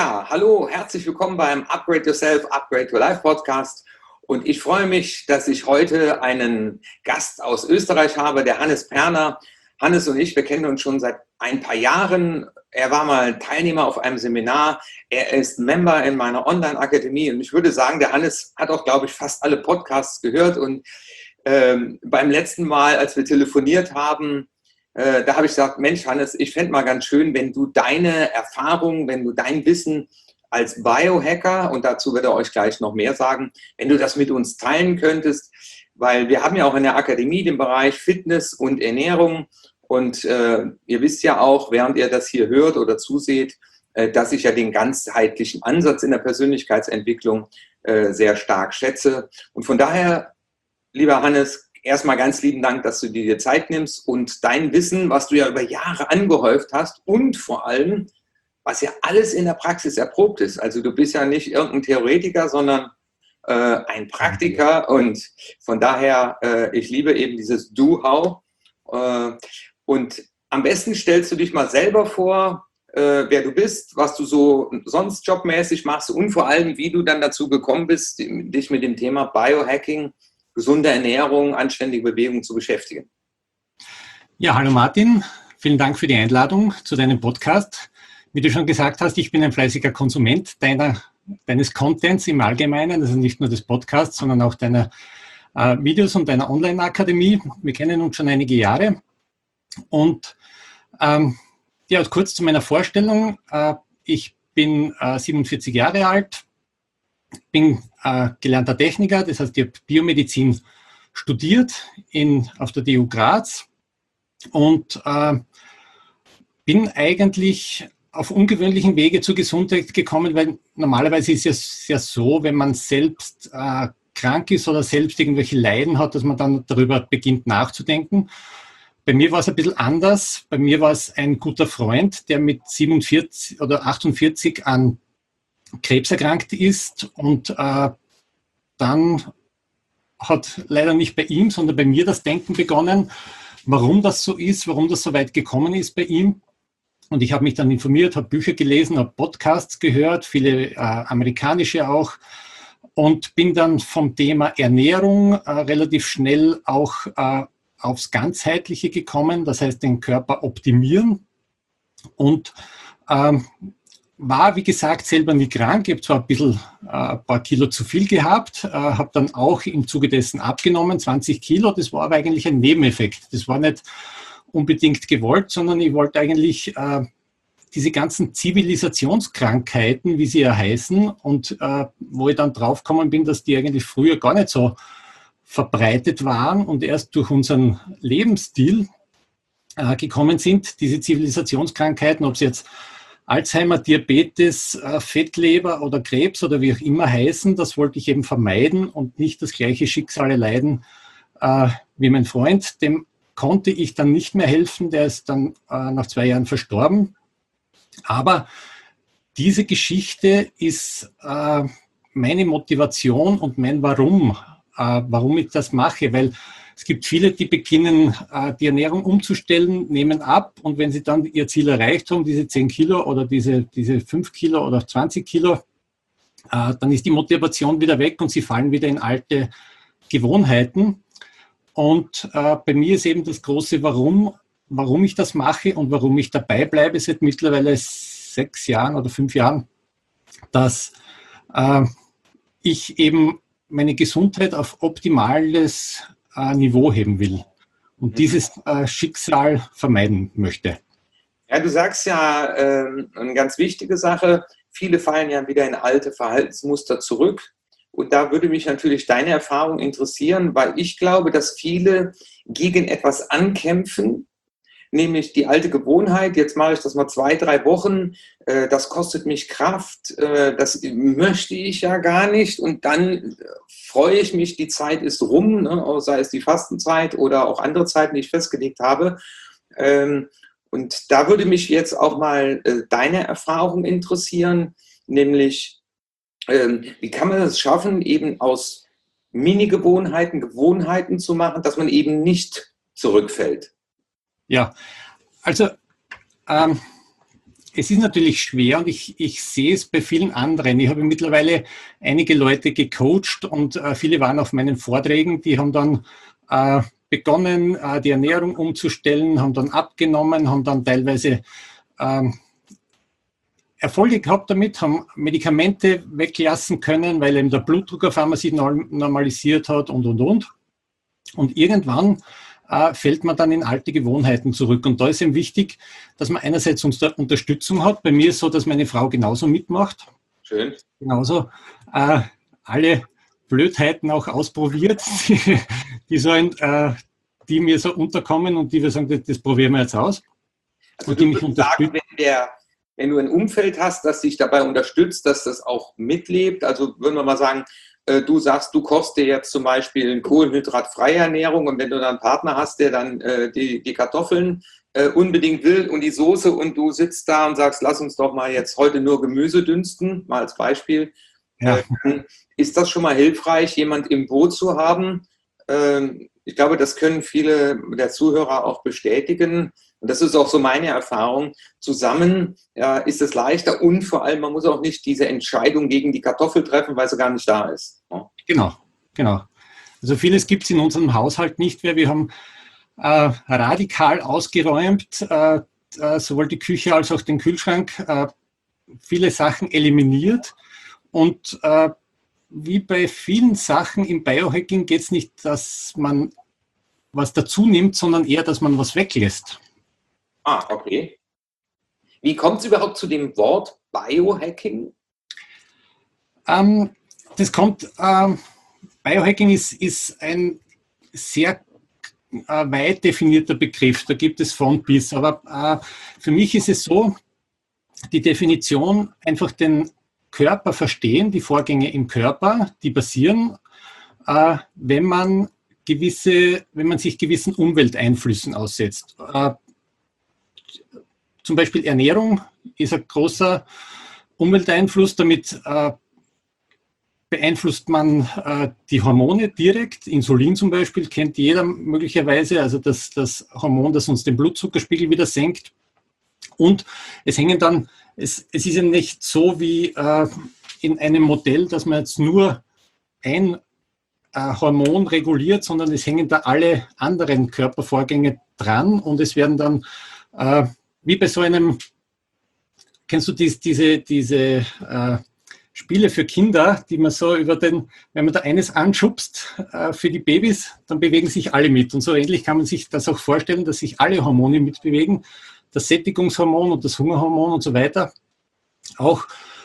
Ja, hallo, herzlich willkommen beim Upgrade Yourself, Upgrade Your Life Podcast. Und ich freue mich, dass ich heute einen Gast aus Österreich habe, der Hannes Perner. Hannes und ich, wir kennen uns schon seit ein paar Jahren. Er war mal Teilnehmer auf einem Seminar. Er ist Member in meiner Online-Akademie. Und ich würde sagen, der Hannes hat auch, glaube ich, fast alle Podcasts gehört. Und beim letzten Mal, als wir telefoniert haben, da habe ich gesagt, Mensch, Hannes, ich fände mal ganz schön, wenn du deine Erfahrungen, wenn du dein Wissen als Biohacker, und dazu wird er euch gleich noch mehr sagen, wenn du das mit uns teilen könntest, weil wir haben ja auch in der Akademie den Bereich Fitness und Ernährung und ihr wisst ja auch, während ihr das hier hört oder zuseht, dass ich ja den ganzheitlichen Ansatz in der Persönlichkeitsentwicklung sehr stark schätze. Und von daher, lieber Hannes, erstmal ganz lieben Dank, dass du dir Zeit nimmst und dein Wissen, was du ja über Jahre angehäuft hast und vor allem, was ja alles in der Praxis erprobt ist. Also du bist ja nicht irgendein Theoretiker, sondern ein Praktiker und von daher, ich liebe eben dieses Do-How. Und am besten stellst du dich mal selber vor, wer du bist, was du so sonst jobmäßig machst und vor allem, wie du dann dazu gekommen bist, dich mit dem Thema Biohacking, gesunde Ernährung, anständige Bewegung zu beschäftigen. Ja, hallo Martin, vielen Dank für die Einladung zu deinem Podcast. Wie du schon gesagt hast, ich bin ein fleißiger Konsument deines Contents im Allgemeinen, also nicht nur des Podcasts, sondern auch deiner Videos und deiner Online-Akademie. Wir kennen uns schon einige Jahre. Und ja, kurz zu meiner Vorstellung. Ich bin 47 Jahre alt, bin gelernter Techniker, das heißt, ich habe Biomedizin studiert auf der TU Graz und bin eigentlich auf ungewöhnlichen Wege zur Gesundheit gekommen, weil normalerweise ist es ja so, wenn man selbst krank ist oder selbst irgendwelche Leiden hat, dass man dann darüber beginnt nachzudenken. Bei mir war es ein bisschen anders. Bei mir war es ein guter Freund, der mit 47 oder 48 an Krebs erkrankt ist und dann hat leider nicht bei ihm, sondern bei mir das Denken begonnen, warum das so ist, warum das so weit gekommen ist bei ihm. Und ich habe mich dann informiert, habe Bücher gelesen, habe Podcasts gehört, viele amerikanische auch und bin dann vom Thema Ernährung relativ schnell auch aufs Ganzheitliche gekommen, das heißt den Körper optimieren und war, wie gesagt, selber nie krank. Ich habe zwar ein paar Kilo zu viel gehabt, habe dann auch im Zuge dessen abgenommen, 20 Kilo. Das war aber eigentlich ein Nebeneffekt. Das war nicht unbedingt gewollt, sondern ich wollte eigentlich diese ganzen Zivilisationskrankheiten, wie sie ja heißen, und wo ich dann draufgekommen bin, dass die eigentlich früher gar nicht so verbreitet waren und erst durch unseren Lebensstil gekommen sind, diese Zivilisationskrankheiten, ob es jetzt Alzheimer, Diabetes, Fettleber oder Krebs oder wie auch immer heißen, das wollte ich eben vermeiden und nicht das gleiche Schicksal erleiden wie mein Freund. Dem konnte ich dann nicht mehr helfen, der ist dann nach 2 Jahren verstorben. Aber diese Geschichte ist meine Motivation und mein Warum, warum ich das mache, weil es gibt viele, die beginnen, die Ernährung umzustellen, nehmen ab und wenn sie dann ihr Ziel erreicht haben, diese 10 Kilo oder diese 5 Kilo oder 20 Kilo, dann ist die Motivation wieder weg und sie fallen wieder in alte Gewohnheiten. Und bei mir ist eben das große warum ich das mache und warum ich dabei bleibe seit mittlerweile 6 Jahren oder 5 Jahren, dass ich eben meine Gesundheit auf optimales Niveau heben will und dieses Schicksal vermeiden möchte. Ja, du sagst ja eine ganz wichtige Sache, viele fallen ja wieder in alte Verhaltensmuster zurück und da würde mich natürlich deine Erfahrung interessieren, weil ich glaube, dass viele gegen etwas ankämpfen, nämlich die alte Gewohnheit, jetzt mache ich das mal 2, 3 Wochen, das kostet mich Kraft, das möchte ich ja gar nicht und dann freue ich mich, die Zeit ist rum, ne, sei es die Fastenzeit oder auch andere Zeiten, die ich festgelegt habe. Und da würde mich jetzt auch mal deine Erfahrung interessieren, nämlich wie kann man es schaffen, eben aus Mini-Gewohnheiten Gewohnheiten zu machen, dass man eben nicht zurückfällt? Ja, also es ist natürlich schwer und ich sehe es bei vielen anderen. Ich habe mittlerweile einige Leute gecoacht und viele waren auf meinen Vorträgen, die haben dann begonnen, die Ernährung umzustellen, haben dann abgenommen, haben dann teilweise Erfolge gehabt damit, haben Medikamente weglassen können, weil eben der Blutdruck auf einmal sich normalisiert hat und. Und irgendwann fällt man dann in alte Gewohnheiten zurück. Und da ist eben wichtig, dass man einerseits Unterstützung hat. Bei mir ist es so, dass meine Frau genauso mitmacht. Schön. Genauso alle Blödheiten auch ausprobiert, die mir so unterkommen und die wir sagen, das probieren wir jetzt aus. Also du würdest sagen, wenn du ein Umfeld hast, das dich dabei unterstützt, dass das auch mitlebt, also würden wir mal sagen, du sagst, du kochst dir jetzt zum Beispiel eine kohlenhydratfreie Ernährung und wenn du dann einen Partner hast, der dann die Kartoffeln unbedingt will und die Soße und du sitzt da und sagst, lass uns doch mal jetzt heute nur Gemüse dünsten, mal als Beispiel, ist das schon mal hilfreich, jemand im Boot zu haben? Ich glaube, das können viele der Zuhörer auch bestätigen. Und das ist auch so meine Erfahrung. Zusammen ist es leichter und vor allem, man muss auch nicht diese Entscheidung gegen die Kartoffel treffen, weil sie gar nicht da ist. Genau. Also vieles gibt es in unserem Haushalt nicht mehr. Wir haben radikal ausgeräumt, sowohl die Küche als auch den Kühlschrank, viele Sachen eliminiert. Und wie bei vielen Sachen im Biohacking geht es nicht, dass man was dazu nimmt, sondern eher, dass man was weglässt. Okay. Wie kommt es überhaupt zu dem Wort Biohacking? Biohacking ist ein sehr weit definierter Begriff. Da gibt es von bis. Aber für mich ist es so, die Definition einfach den Körper verstehen, die Vorgänge im Körper, die passieren, wenn man sich gewissen Umwelteinflüssen aussetzt. Zum Beispiel Ernährung ist ein großer Umwelteinfluss. Damit beeinflusst man die Hormone direkt. Insulin zum Beispiel kennt jeder möglicherweise, also das Hormon, das uns den Blutzuckerspiegel wieder senkt. Und es ist ja nicht so wie in einem Modell, dass man jetzt nur ein Hormon reguliert, sondern es hängen da alle anderen Körpervorgänge dran und es werden dann wie bei so einem, kennst du diese Spiele für Kinder, die man so wenn man da eines anschubst für die Babys, dann bewegen sich alle mit. Und so ähnlich kann man sich das auch vorstellen, dass sich alle Hormone mitbewegen, das Sättigungshormon und das Hungerhormon und so weiter. Auch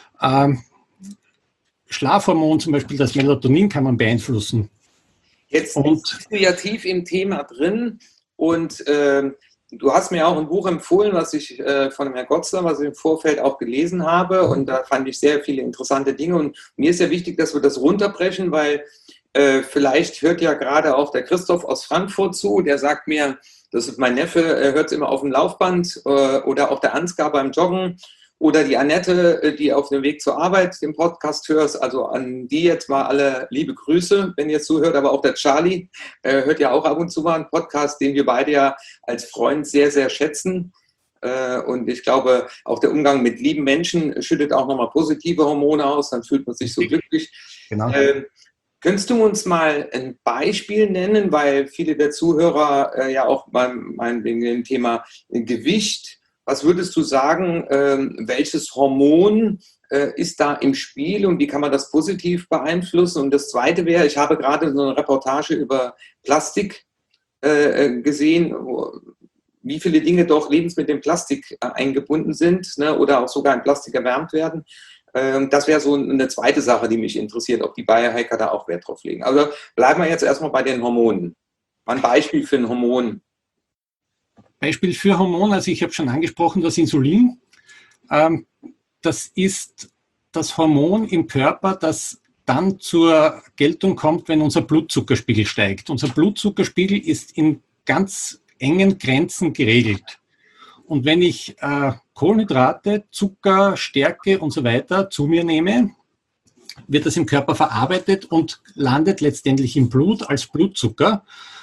Schlafhormon, zum Beispiel das Melatonin, kann man beeinflussen. Jetzt bist du ja tief im Thema drin und du hast mir auch ein Buch empfohlen, was ich von Herrn Gotzler, was ich im Vorfeld auch gelesen habe und da fand ich sehr viele interessante Dinge und mir ist ja wichtig, dass wir das runterbrechen, weil vielleicht hört ja gerade auch der Christoph aus Frankfurt zu, der sagt mir, das ist mein Neffe, er hört es immer auf dem Laufband oder auch der Ansgar beim Joggen oder die Annette, die auf dem Weg zur Arbeit den Podcast hört. Also an die jetzt mal alle liebe Grüße, wenn ihr zuhört. Aber auch der Charlie hört ja auch ab und zu mal einen Podcast, den wir beide ja als Freund sehr, sehr schätzen. Und ich glaube, auch der Umgang mit lieben Menschen schüttet auch nochmal positive Hormone aus. Dann fühlt man sich so glücklich. Genau. Könntest du uns mal ein Beispiel nennen, weil viele der Zuhörer ja auch wegen dem Thema Gewicht, was würdest du sagen, welches Hormon ist da im Spiel und wie kann man das positiv beeinflussen? Und das Zweite wäre, ich habe gerade so eine Reportage über Plastik gesehen, wie viele Dinge doch Lebensmittel in Plastik eingebunden sind, ne, oder auch sogar in Plastik erwärmt werden. Das wäre so eine zweite Sache, die mich interessiert, ob die Biohacker da auch Wert drauf legen. Also bleiben wir jetzt erstmal bei den Hormonen. Mal ein Beispiel für ein Hormon. Beispiel für Hormon, also ich habe schon angesprochen, das Insulin. Das ist das Hormon im Körper, das dann zur Geltung kommt, wenn unser Blutzuckerspiegel steigt. Unser Blutzuckerspiegel ist in ganz engen Grenzen geregelt. Und wenn ich Kohlenhydrate, Zucker, Stärke und so weiter zu mir nehme, wird das im Körper verarbeitet und landet letztendlich im Blut als Blutzucker.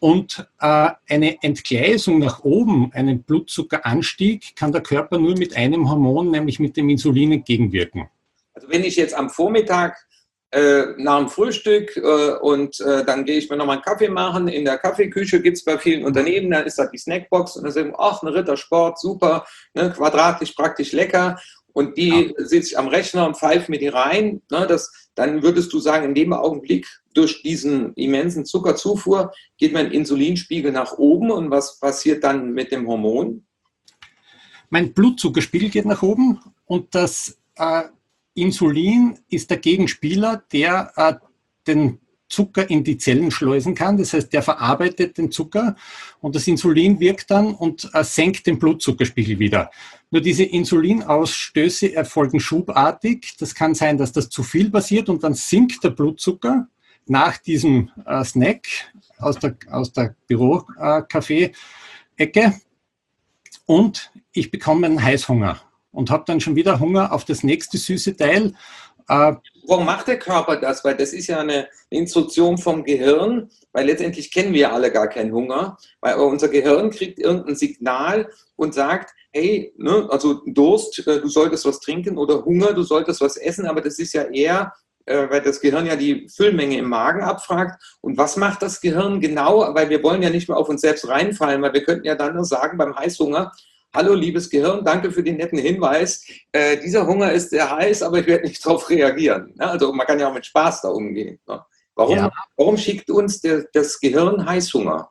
Und eine Entgleisung nach oben, einen Blutzuckeranstieg, kann der Körper nur mit einem Hormon, nämlich mit dem Insulin, entgegenwirken. Also wenn ich jetzt am Vormittag nach dem Frühstück dann gehe ich mir nochmal einen Kaffee machen. In der Kaffeeküche gibt es bei vielen Unternehmen, dann ist da die Snackbox und dann sagen wir, ach, ein Rittersport, super, ne, quadratisch, praktisch lecker. Und die sitze ich am Rechner und pfeife mir die rein. Ne, dann würdest du sagen, in dem Augenblick durch diesen immensen Zuckerzufuhr geht mein Insulinspiegel nach oben. Und was passiert dann mit dem Hormon? Mein Blutzuckerspiegel geht nach oben und das Insulin ist der Gegenspieler, der den Zucker in die Zellen schleusen kann. Das heißt, der verarbeitet den Zucker und das Insulin wirkt dann und senkt den Blutzuckerspiegel wieder. Nur diese Insulinausstöße erfolgen schubartig. Das kann sein, dass das zu viel passiert und dann sinkt der Blutzucker nach diesem Snack aus der Bürokaffee-Ecke und ich bekomme einen Heißhunger und habe dann schon wieder Hunger auf das nächste süße Teil. Warum macht der Körper das? Weil das ist ja eine Instruktion vom Gehirn, weil letztendlich kennen wir alle gar keinen Hunger, weil unser Gehirn kriegt irgendein Signal und sagt, hey, ne, also Durst, du solltest was trinken oder Hunger, du solltest was essen, aber das ist ja eher, weil das Gehirn ja die Füllmenge im Magen abfragt. Und was macht das Gehirn genau? Weil wir wollen ja nicht mehr auf uns selbst reinfallen, weil wir könnten ja dann nur sagen beim Heißhunger, hallo, liebes Gehirn, danke für den netten Hinweis. Dieser Hunger ist sehr heiß, aber ich werde nicht darauf reagieren. Ne? Also man kann ja auch mit Spaß da umgehen. Ne? Warum schickt uns das Gehirn Heißhunger?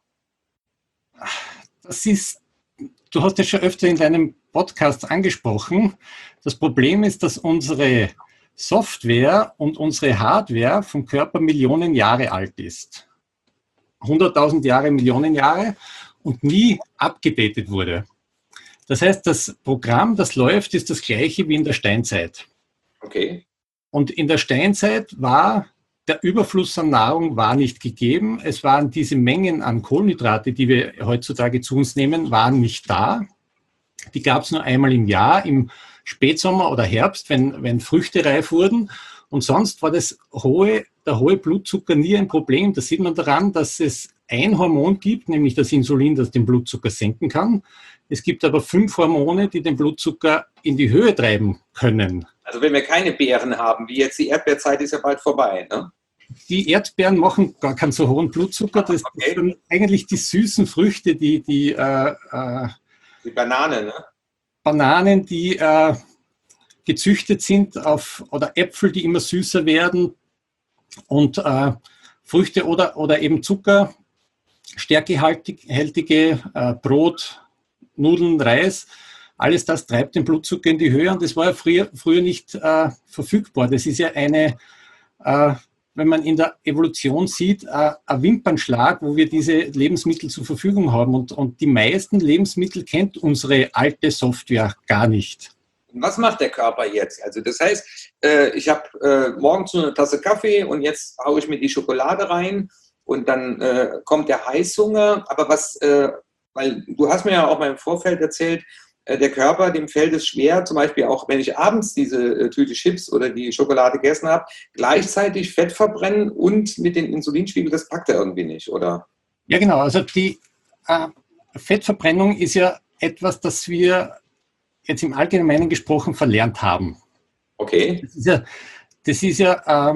Du hast es schon öfter in deinem Podcast angesprochen. Das Problem ist, dass unsere Software und unsere Hardware vom Körper Millionen Jahre alt ist. 100.000 Jahre, Millionen Jahre und nie abgedatet wurde. Das heißt, das Programm, das läuft, ist das gleiche wie in der Steinzeit. Okay. Und in der Steinzeit war der Überfluss an Nahrung war nicht gegeben. Es waren diese Mengen an Kohlenhydrate, die wir heutzutage zu uns nehmen, waren nicht da. Die gab es nur einmal im Jahr, im Spätsommer oder Herbst, wenn Früchte reif wurden. Und sonst war der hohe Blutzucker nie ein Problem. Das sieht man daran, dass es ein Hormon gibt, nämlich das Insulin, das den Blutzucker senken kann. Es gibt aber 5 Hormone, die den Blutzucker in die Höhe treiben können. Also wenn wir keine Beeren haben, wie jetzt die Erdbeerzeit ist ja bald vorbei, ne? Die Erdbeeren machen gar keinen so hohen Blutzucker. Das sind eigentlich die süßen Früchte, die Banane, ne? Bananen, die gezüchtet sind oder Äpfel, die immer süßer werden und Früchte oder eben Zucker, stärkehaltige Brot, Nudeln, Reis, alles das treibt den Blutzucker in die Höhe und das war ja früher nicht verfügbar. Das ist ja wenn man in der Evolution sieht, ein Wimpernschlag, wo wir diese Lebensmittel zur Verfügung haben und die meisten Lebensmittel kennt unsere alte Software gar nicht. Was macht der Körper jetzt? Also das heißt, ich habe morgens eine Tasse Kaffee und jetzt haue ich mir die Schokolade rein und dann kommt der Heißhunger. Aber weil du hast mir ja auch mal im Vorfeld erzählt, der Körper, dem fällt es schwer, zum Beispiel auch, wenn ich abends diese Tüte Chips oder die Schokolade gegessen habe, gleichzeitig Fett verbrennen und mit den Insulinspiegel, das packt er irgendwie nicht, oder? Ja, genau. Also die Fettverbrennung ist ja etwas, das wir jetzt im Allgemeinen gesprochen verlernt haben. Okay. Das ist ja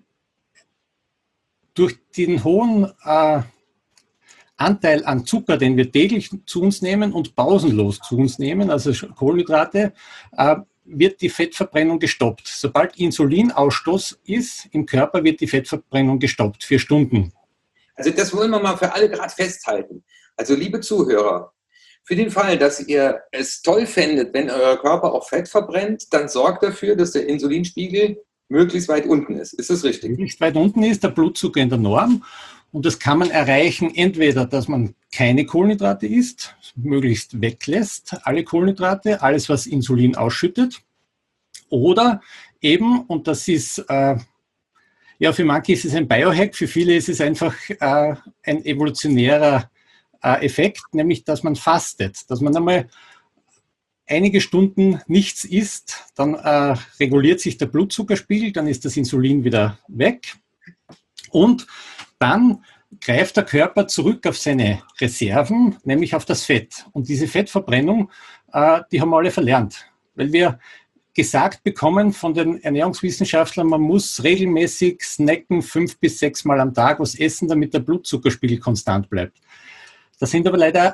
durch den hohen Anteil an Zucker, den wir täglich zu uns nehmen und pausenlos zu uns nehmen, also Kohlenhydrate, wird die Fettverbrennung gestoppt. Sobald Insulinausstoß ist im Körper, wird die Fettverbrennung gestoppt, 4 Stunden. Also das wollen wir mal für alle gerade festhalten. Also liebe Zuhörer, für den Fall, dass ihr es toll fändet, wenn euer Körper auch Fett verbrennt, dann sorgt dafür, dass der Insulinspiegel möglichst weit unten ist. Ist das richtig? Möglichst weit unten ist der Blutzucker in der Norm. Und das kann man erreichen, entweder, dass man keine Kohlenhydrate isst, möglichst weglässt, alle Kohlenhydrate, alles, was Insulin ausschüttet. Oder eben, und das ist, ja, für manche ist es ein Biohack, für viele ist es einfach ein evolutionärer Effekt, nämlich, dass man fastet, dass man einmal einige Stunden nichts isst, dann reguliert sich der Blutzuckerspiegel, dann ist das Insulin wieder weg und dann greift der Körper zurück auf seine Reserven, nämlich auf das Fett. Und diese Fettverbrennung, die haben wir alle verlernt, weil wir gesagt bekommen von den Ernährungswissenschaftlern, man muss regelmäßig snacken, 5 bis 6 Mal am Tag was essen, damit der Blutzuckerspiegel konstant bleibt. Das sind aber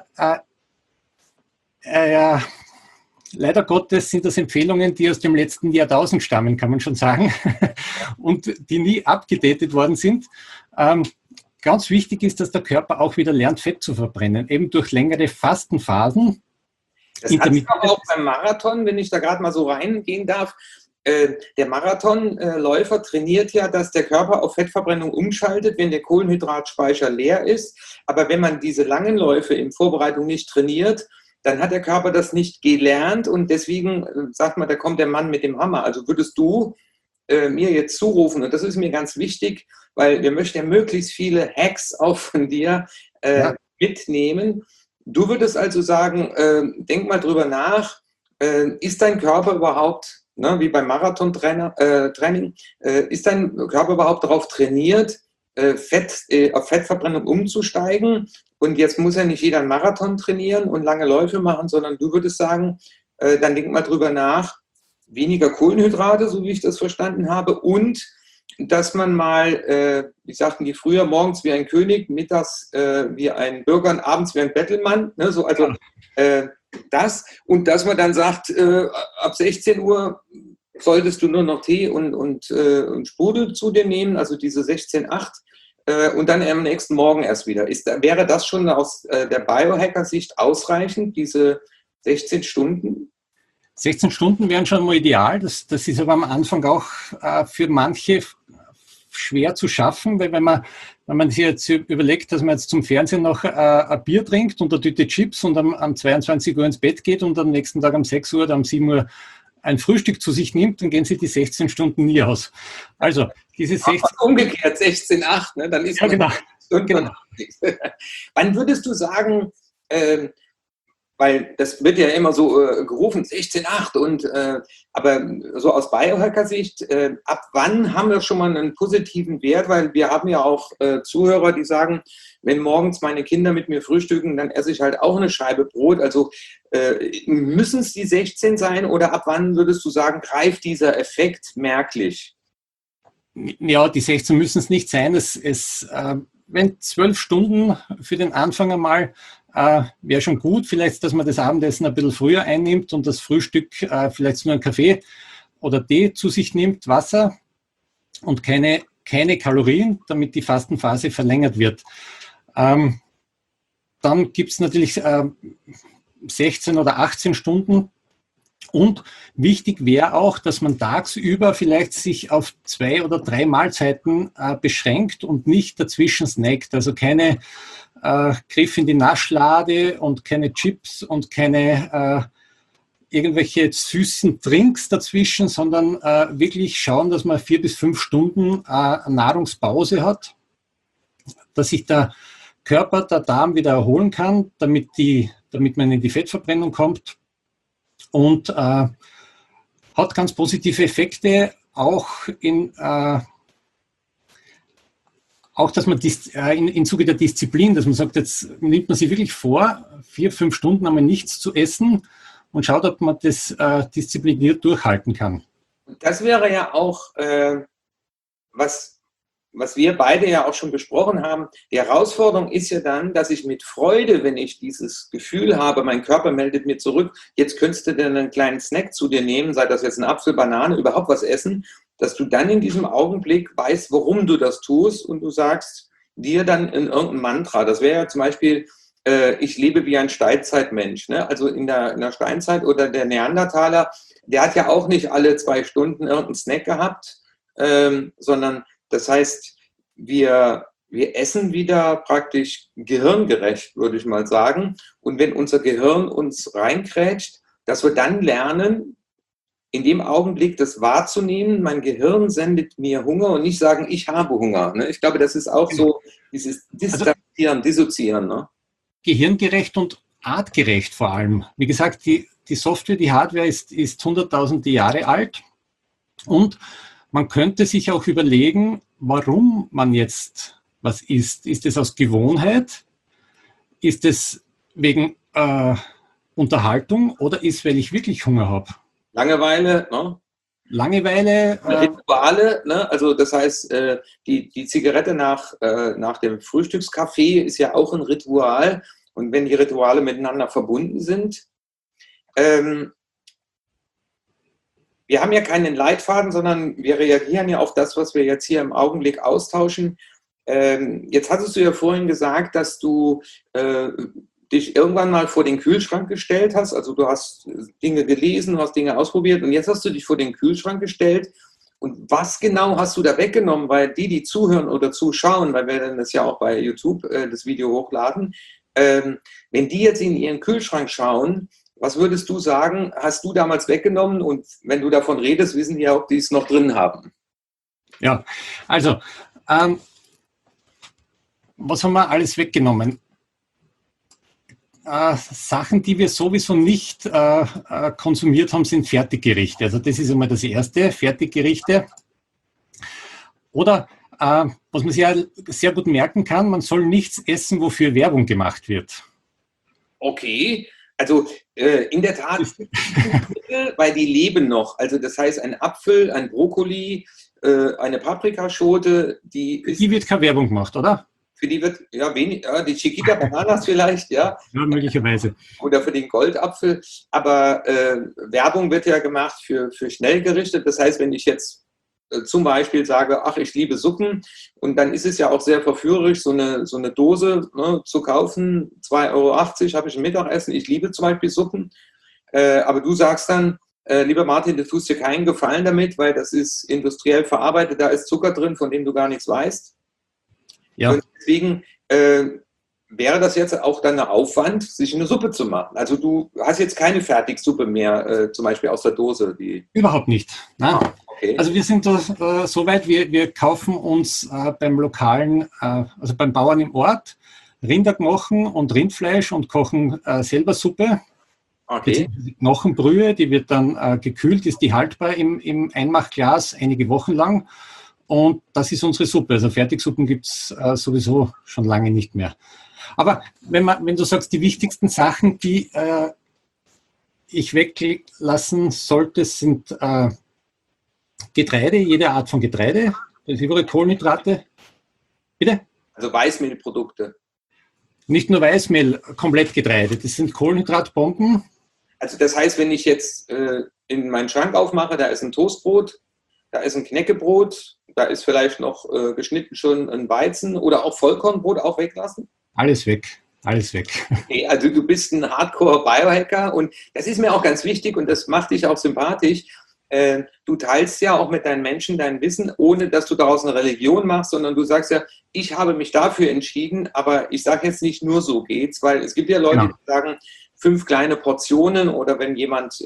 leider Gottes sind das Empfehlungen, die aus dem letzten Jahrtausend stammen, kann man schon sagen, und die nie abgedatet worden sind. Ganz wichtig ist, dass der Körper auch wieder lernt, Fett zu verbrennen, eben durch längere Fastenphasen. Das hat es aber auch beim Marathon, wenn ich da gerade mal so reingehen darf. Der Marathonläufer trainiert ja, dass der Körper auf Fettverbrennung umschaltet, wenn der Kohlenhydratspeicher leer ist. Aber wenn man diese langen Läufe in Vorbereitung nicht trainiert, dann hat der Körper das nicht gelernt und deswegen sagt man, da kommt der Mann mit dem Hammer. Also würdest du mir jetzt zurufen, und das ist mir ganz wichtig, weil wir möchten ja möglichst viele Hacks auch von dir mitnehmen. Du würdest also sagen, denk mal drüber nach, ist dein Körper überhaupt, ne, wie beim Marathon-Training, ist dein Körper überhaupt darauf trainiert, auf Fettverbrennung umzusteigen? Und jetzt muss ja nicht jeder einen Marathon trainieren und lange Läufe machen, sondern du würdest sagen, dann denk mal drüber nach, weniger Kohlenhydrate, so wie ich das verstanden habe, und dass man mal, wie sagten die früher, morgens wie ein König, mittags wie ein Bürger und abends wie ein Bettelmann, ne, so, also das, und dass man dann sagt, ab 16 Uhr solltest du nur noch Tee und Sprudel zu dir nehmen, also diese 16-8, und dann am nächsten Morgen erst wieder. Wäre das schon aus der Biohacker-Sicht ausreichend, diese 16 Stunden? 16 Stunden wären schon mal ideal. Das ist aber am Anfang auch für manche schwer zu schaffen, weil wenn man sich jetzt überlegt, dass man jetzt zum Fernsehen noch ein Bier trinkt und eine Tüte Chips und am 22 Uhr ins Bett geht und am nächsten Tag um 6 Uhr oder um 7 Uhr ein Frühstück zu sich nimmt, dann gehen sie die 16 Stunden nie aus. Also diese 16... Umgekehrt 16,8, ne? Dann ist ja, genau. Genau. Wann würdest du sagen, weil das wird ja immer so gerufen, 16,8 und aber so aus Biohacker-Sicht, ab wann haben wir schon mal einen positiven Wert? Weil wir haben ja auch Zuhörer, die sagen, wenn morgens meine Kinder mit mir frühstücken, dann esse ich halt auch eine Scheibe Brot. Also müssen es die 16 sein oder ab wann würdest du sagen, greift dieser Effekt merklich? Ja, die 16 müssen es nicht sein. Wenn 12 Stunden für den Anfang einmal wäre schon gut. Vielleicht, dass man das Abendessen ein bisschen früher einnimmt und das Frühstück vielleicht nur einen Kaffee oder Tee zu sich nimmt, Wasser und keine Kalorien, damit die Fastenphase verlängert wird. Dann gibt es natürlich 16 oder 18 Stunden. Und wichtig wäre auch, dass man tagsüber vielleicht sich auf 2 oder 3 Mahlzeiten beschränkt und nicht dazwischen snackt. Also keine Griff in die Naschlade und keine Chips und keine irgendwelche süßen Drinks dazwischen, sondern wirklich schauen, dass man 4 bis 5 Stunden Nahrungspause hat, dass sich der Körper, der Darm wieder erholen kann, damit man in die Fettverbrennung kommt. Und hat ganz positive Effekte, auch dass man im Zuge der Disziplin, dass man sagt, jetzt nimmt man sich wirklich vor, 4, 5 Stunden einmal nichts zu essen und schaut, ob man das diszipliniert durchhalten kann. Das wäre ja auch, was wir beide ja auch schon besprochen haben. Die Herausforderung ist ja dann, dass ich mit Freude, wenn ich dieses Gefühl habe, mein Körper meldet mir zurück, jetzt könntest du dann einen kleinen Snack zu dir nehmen, sei das jetzt ein Apfel, Banane, überhaupt was essen, dass du dann in diesem Augenblick weißt, warum du das tust und du sagst dir dann in irgendein Mantra. Das wäre ja zum Beispiel, ich lebe wie ein Steinzeitmensch. Ne? Also in der Steinzeit oder der Neandertaler, der hat ja auch nicht alle 2 Stunden irgendeinen Snack gehabt, sondern das heißt, wir essen wieder praktisch gehirngerecht, würde ich mal sagen. Und wenn unser Gehirn uns reinkrätscht, dass wir dann lernen, in dem Augenblick das wahrzunehmen, mein Gehirn sendet mir Hunger und nicht sagen, ich habe Hunger. Ne? Ich glaube, das ist auch so dieses Distanzieren, Dissoziieren. Ne? Gehirngerecht und artgerecht vor allem. Wie gesagt, die Software, die Hardware ist 100.000 Jahre alt und man könnte sich auch überlegen, warum man jetzt was isst? Ist es aus Gewohnheit? Ist es wegen Unterhaltung oder ist, weil ich wirklich Hunger habe? Langeweile, ne? Langeweile. Rituale, ne? Also das heißt, die Zigarette nach dem Frühstückskaffee ist ja auch ein Ritual. Und wenn die Rituale miteinander verbunden sind, wir haben ja keinen Leitfaden, sondern wir reagieren ja auf das, was wir jetzt hier im Augenblick austauschen. Jetzt hattest du ja vorhin gesagt, dass du dich irgendwann mal vor den Kühlschrank gestellt hast. Also du hast Dinge gelesen, du hast Dinge ausprobiert und jetzt hast du dich vor den Kühlschrank gestellt. Und was genau hast du da weggenommen? Weil die zuhören oder zuschauen, weil wir dann das ja auch bei YouTube das Video hochladen, wenn die jetzt in ihren Kühlschrank schauen, was würdest du sagen, hast du damals weggenommen? Und wenn du davon redest, wissen die ja, ob die es noch drin haben. Ja, also was haben wir alles weggenommen? Sachen, die wir sowieso nicht konsumiert haben, sind Fertiggerichte. Also das ist einmal das Erste, Fertiggerichte. Oder was man sich ja sehr gut merken kann, man soll nichts essen, wofür Werbung gemacht wird. Okay, also in der Tat, weil die leben noch. Also das heißt, ein Apfel, ein Brokkoli, eine Paprikaschote, die wird keine Werbung gemacht, oder? Für die wird, ja, wenig, ja, die Chiquita Bananas vielleicht, ja. Ja, möglicherweise. Oder für den Goldapfel. Aber Werbung wird ja gemacht für Schnellgerichte. Das heißt, wenn ich jetzt zum Beispiel sage, ach, ich liebe Suppen, und dann ist es ja auch sehr verführerisch, so eine Dose, ne, zu kaufen, 2,80 € habe ich ein Mittagessen. Ich liebe zum Beispiel Suppen. Aber du sagst dann, lieber Martin, du tust dir keinen Gefallen damit, weil das ist industriell verarbeitet, da ist Zucker drin, von dem du gar nichts weißt. Ja. Und deswegen wäre das jetzt auch dann ein Aufwand, sich eine Suppe zu machen. Also du hast jetzt keine Fertigsuppe mehr, zum Beispiel aus der Dose. Überhaupt nicht. Okay. Also wir sind da so weit, wir kaufen uns beim lokalen, also beim Bauern im Ort, Rinderknochen und Rindfleisch und kochen selber Suppe. Okay. Die Knochenbrühe, die wird dann gekühlt, ist die haltbar im Einmachglas einige Wochen lang. Und das ist unsere Suppe. Also Fertigsuppen gibt es sowieso schon lange nicht mehr. Aber wenn du sagst, die wichtigsten Sachen, die ich weglassen sollte, sind Getreide, jede Art von Getreide, das übrige Kohlenhydrate. Bitte? Also Weißmehlprodukte. Nicht nur Weißmehl, komplett Getreide. Das sind Kohlenhydratbomben. Also das heißt, wenn ich jetzt in meinen Schrank aufmache, da ist ein Toastbrot, da ist ein Knäckebrot, da ist vielleicht noch geschnitten schon ein Weizen oder auch Vollkornbrot auch weglassen? Alles weg, alles weg. Okay, also du bist ein Hardcore-Biohacker und das ist mir auch ganz wichtig und das macht dich auch sympathisch. Du teilst ja auch mit deinen Menschen dein Wissen, ohne dass du daraus eine Religion machst, sondern du sagst ja, ich habe mich dafür entschieden, aber ich sage jetzt nicht nur so geht's, weil es gibt ja Leute, die sagen, 5 kleine Portionen oder wenn jemand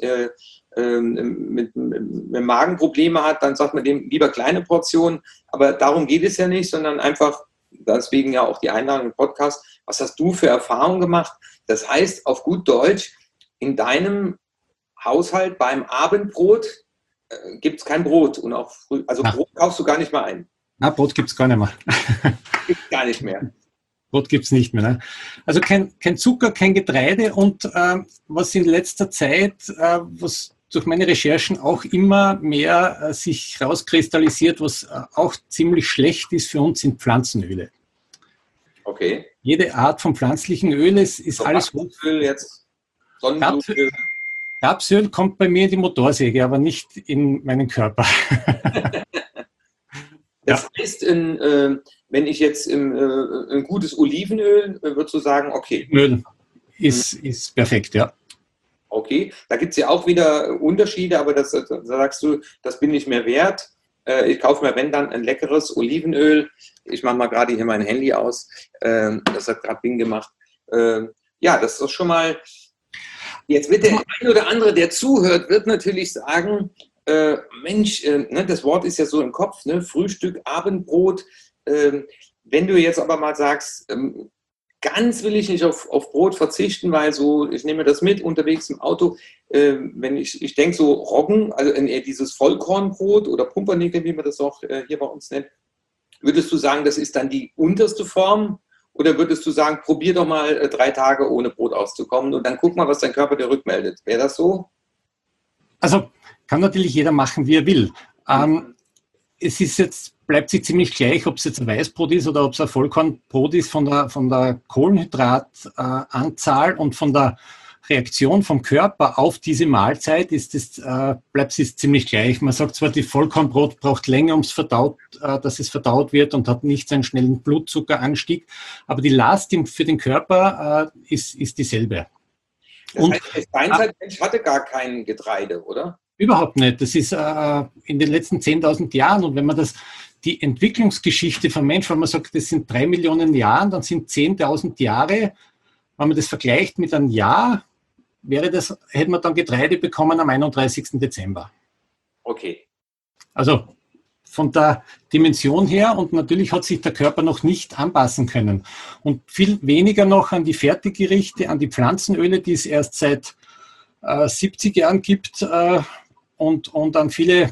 mit Magenprobleme hat, dann sagt man dem lieber kleine Portionen, aber darum geht es ja nicht, sondern einfach, deswegen ja auch die Einladung im Podcast, was hast du für Erfahrungen gemacht? Das heißt, auf gut Deutsch, in deinem Haushalt beim Abendbrot gibt es kein Brot und auch früh, also Brot kaufst du gar nicht mehr ein. Na, Brot gibt es gar nicht mehr. Gibt es gar nicht mehr. Brot gibt es nicht mehr. Ne? Also kein Zucker, kein Getreide und was in letzter Zeit, was durch meine Recherchen auch immer mehr sich rauskristallisiert, was auch ziemlich schlecht ist für uns, sind Pflanzenöle. Okay. Jede Art von pflanzlichen Öl ist so alles gut. Jetzt Sonnenblumenöl. Rapsöl kommt bei mir in die Motorsäge, aber nicht in meinen Körper. Das heißt, wenn ich jetzt ein gutes Olivenöl, würdest du sagen, okay. Öl ist perfekt, ja. Okay, da gibt es ja auch wieder Unterschiede, aber da sagst du, das bin ich mir wert. Ich kaufe mir, wenn dann, ein leckeres Olivenöl. Ich mache mal gerade hier mein Handy aus. Das hat gerade Bing gemacht. Ja, das ist doch schon mal. Jetzt wird der ein oder andere, der zuhört, wird natürlich sagen, Mensch, ne, das Wort ist ja so im Kopf, ne, Frühstück, Abendbrot. Wenn du jetzt aber mal sagst, ganz will ich nicht auf Brot verzichten, weil so, ich nehme das mit unterwegs im Auto, wenn ich denke so Roggen, also dieses Vollkornbrot oder Pumpernickel, wie man das auch hier bei uns nennt, Würdest du sagen, das ist dann die unterste Form? Oder würdest du sagen, probier doch mal 3 Tage ohne Brot auszukommen und dann guck mal, was dein Körper dir rückmeldet. Wäre das so? Also kann natürlich jeder machen, wie er will. Es ist jetzt, bleibt sich ziemlich gleich, ob es jetzt ein Weißbrot ist oder ob es ein Vollkornbrot ist, von der Kohlenhydratanzahl und von der Reaktion vom Körper auf diese Mahlzeit bleibt es ziemlich gleich. Man sagt zwar, die Vollkornbrot braucht länger, dass es verdaut wird und hat nicht so einen schnellen Blutzuckeranstieg, aber die Last für den Körper ist dieselbe. Das heißt, der Steinzeitmensch hatte gar kein Getreide, oder? Überhaupt nicht. Das ist in den letzten 10.000 Jahren, und wenn man die Entwicklungsgeschichte vom Menschen, wenn man sagt, das sind 3 Millionen Jahren, dann sind 10.000 Jahre, wenn man das vergleicht mit einem Jahr, hätte man dann Getreide bekommen am 31. Dezember. Okay. Also von der Dimension her, und natürlich hat sich der Körper noch nicht anpassen können. Und viel weniger noch an die Fertiggerichte, an die Pflanzenöle, die es erst seit 70 Jahren gibt, und an viele,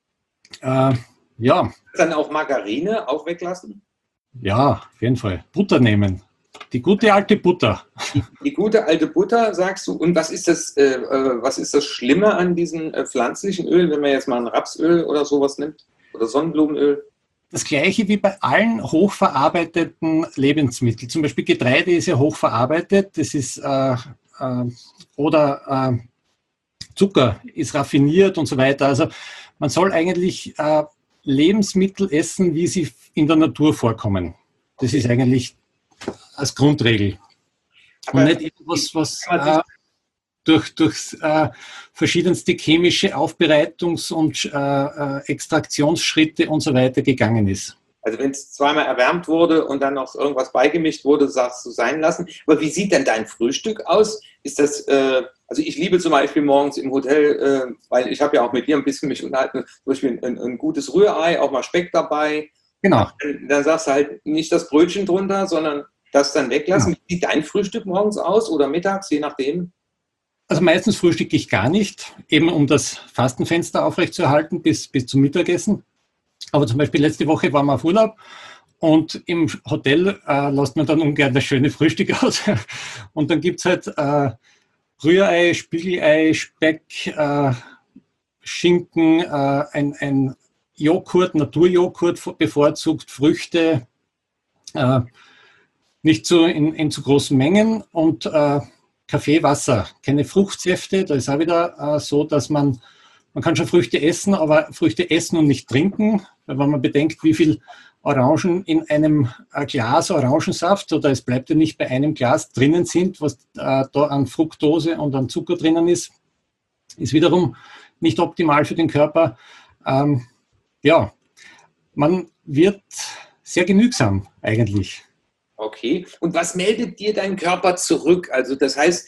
Dann auch Margarine auch weglassen? Ja, auf jeden Fall. Butter nehmen. Die gute alte Butter. Die gute alte Butter, sagst du. Und was ist das Schlimme an diesen pflanzlichen Ölen, wenn man jetzt mal ein Rapsöl oder sowas nimmt? Oder Sonnenblumenöl? Das Gleiche wie bei allen hochverarbeiteten Lebensmitteln. Zum Beispiel Getreide ist ja hochverarbeitet. Das ist, Zucker ist raffiniert und so weiter. Also man soll eigentlich Lebensmittel essen, wie sie in der Natur vorkommen. Das ist eigentlich als Grundregel. Aber und nicht etwas, was durch verschiedenste chemische Aufbereitungs- und Extraktionsschritte und so weiter gegangen ist. Also wenn es zweimal erwärmt wurde und dann noch irgendwas beigemischt wurde, sagst du sein lassen. Aber wie sieht denn dein Frühstück aus? Ist das, also ich liebe zum Beispiel morgens im Hotel, weil ich habe ja auch mit dir ein bisschen mich unterhalten, zum Beispiel ein gutes Rührei, auch mal Speck dabei. Genau. Dann sagst du halt nicht das Brötchen drunter, sondern das dann weglassen. Genau. Wie sieht dein Frühstück morgens aus oder mittags, je nachdem? Also meistens frühstücke ich gar nicht, eben um das Fastenfenster aufrechtzuerhalten bis zum Mittagessen. Aber zum Beispiel letzte Woche waren wir auf Urlaub und im Hotel lässt man dann ungern das schöne Frühstück aus. Und dann gibt es halt Rührei, Spiegelei, Speck, Schinken, ein Joghurt, Naturjoghurt bevorzugt, Früchte, nicht so in zu großen Mengen, und Kaffee, Wasser, keine Fruchtsäfte. Da ist auch wieder so, dass man kann schon Früchte essen, aber Früchte essen und nicht trinken. Weil wenn man bedenkt, wie viel Orangen in einem Glas Orangensaft, oder es bleibt ja nicht bei einem Glas drinnen sind, was da an Fructose und an Zucker drinnen ist wiederum nicht optimal für den Körper. Man wird sehr genügsam eigentlich. Okay. Und was meldet dir dein Körper zurück? Also das heißt,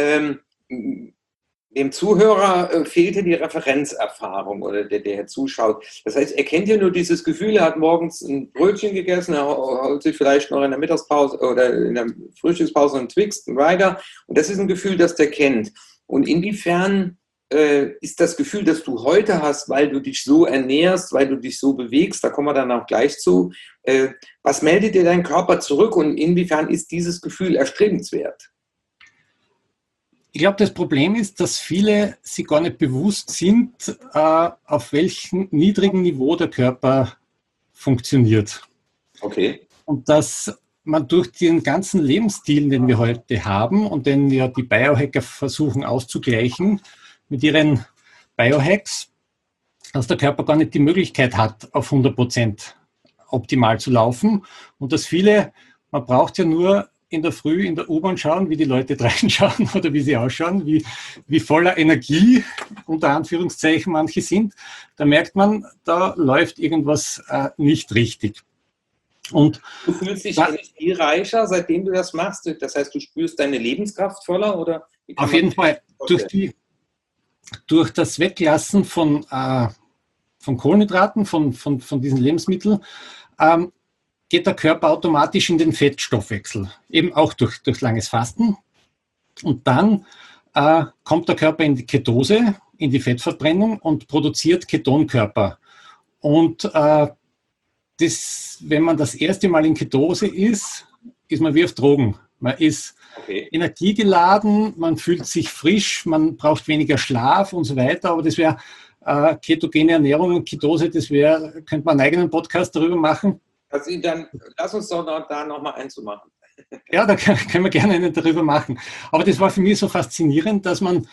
dem Zuhörer fehlte die Referenzerfahrung oder der zuschaut. Das heißt, er kennt ja nur dieses Gefühl, er hat morgens ein Brötchen gegessen, er holt sich vielleicht noch in der Mittagspause oder in der Frühstückspause einen Twix, einen Rider. Und das ist ein Gefühl, das der kennt. Und inwiefern ist das Gefühl, das du heute hast, weil du dich so ernährst, weil du dich so bewegst, da kommen wir dann auch gleich zu, was meldet dir dein Körper zurück und inwiefern ist dieses Gefühl erstrebenswert? Ich glaube, das Problem ist, dass viele sich gar nicht bewusst sind, auf welchem niedrigen Niveau der Körper funktioniert. Okay. Und dass man durch den ganzen Lebensstil, den wir heute haben und den ja die Biohacker versuchen auszugleichen mit ihren Biohacks, dass der Körper gar nicht die Möglichkeit hat, auf 100% optimal zu laufen. Und dass man braucht ja nur in der Früh in der U-Bahn schauen, wie die Leute reinschauen oder wie sie ausschauen, wie voller Energie, unter Anführungszeichen, manche sind. Da merkt man, da läuft irgendwas nicht richtig. Und du fühlst dich energiereicher, seitdem du das machst? Das heißt, du spürst deine Lebenskraft voller? Oder auf jeden Fall. Durch das Weglassen von Kohlenhydraten, von diesen Lebensmitteln, geht der Körper automatisch in den Fettstoffwechsel, eben auch durch langes Fasten. Und dann kommt der Körper in die Ketose, in die Fettverbrennung und produziert Ketonkörper. Und wenn man das erste Mal in Ketose ist, ist man wie auf Drogen. Man ist energiegeladen, man fühlt sich frisch, man braucht weniger Schlaf und so weiter. Aber das wäre ketogene Ernährung und Ketose, könnte man einen eigenen Podcast darüber machen. Also dann lass uns doch da nochmal einzumachen. Ja, da können wir gerne einen darüber machen. Aber das war für mich so faszinierend, dass man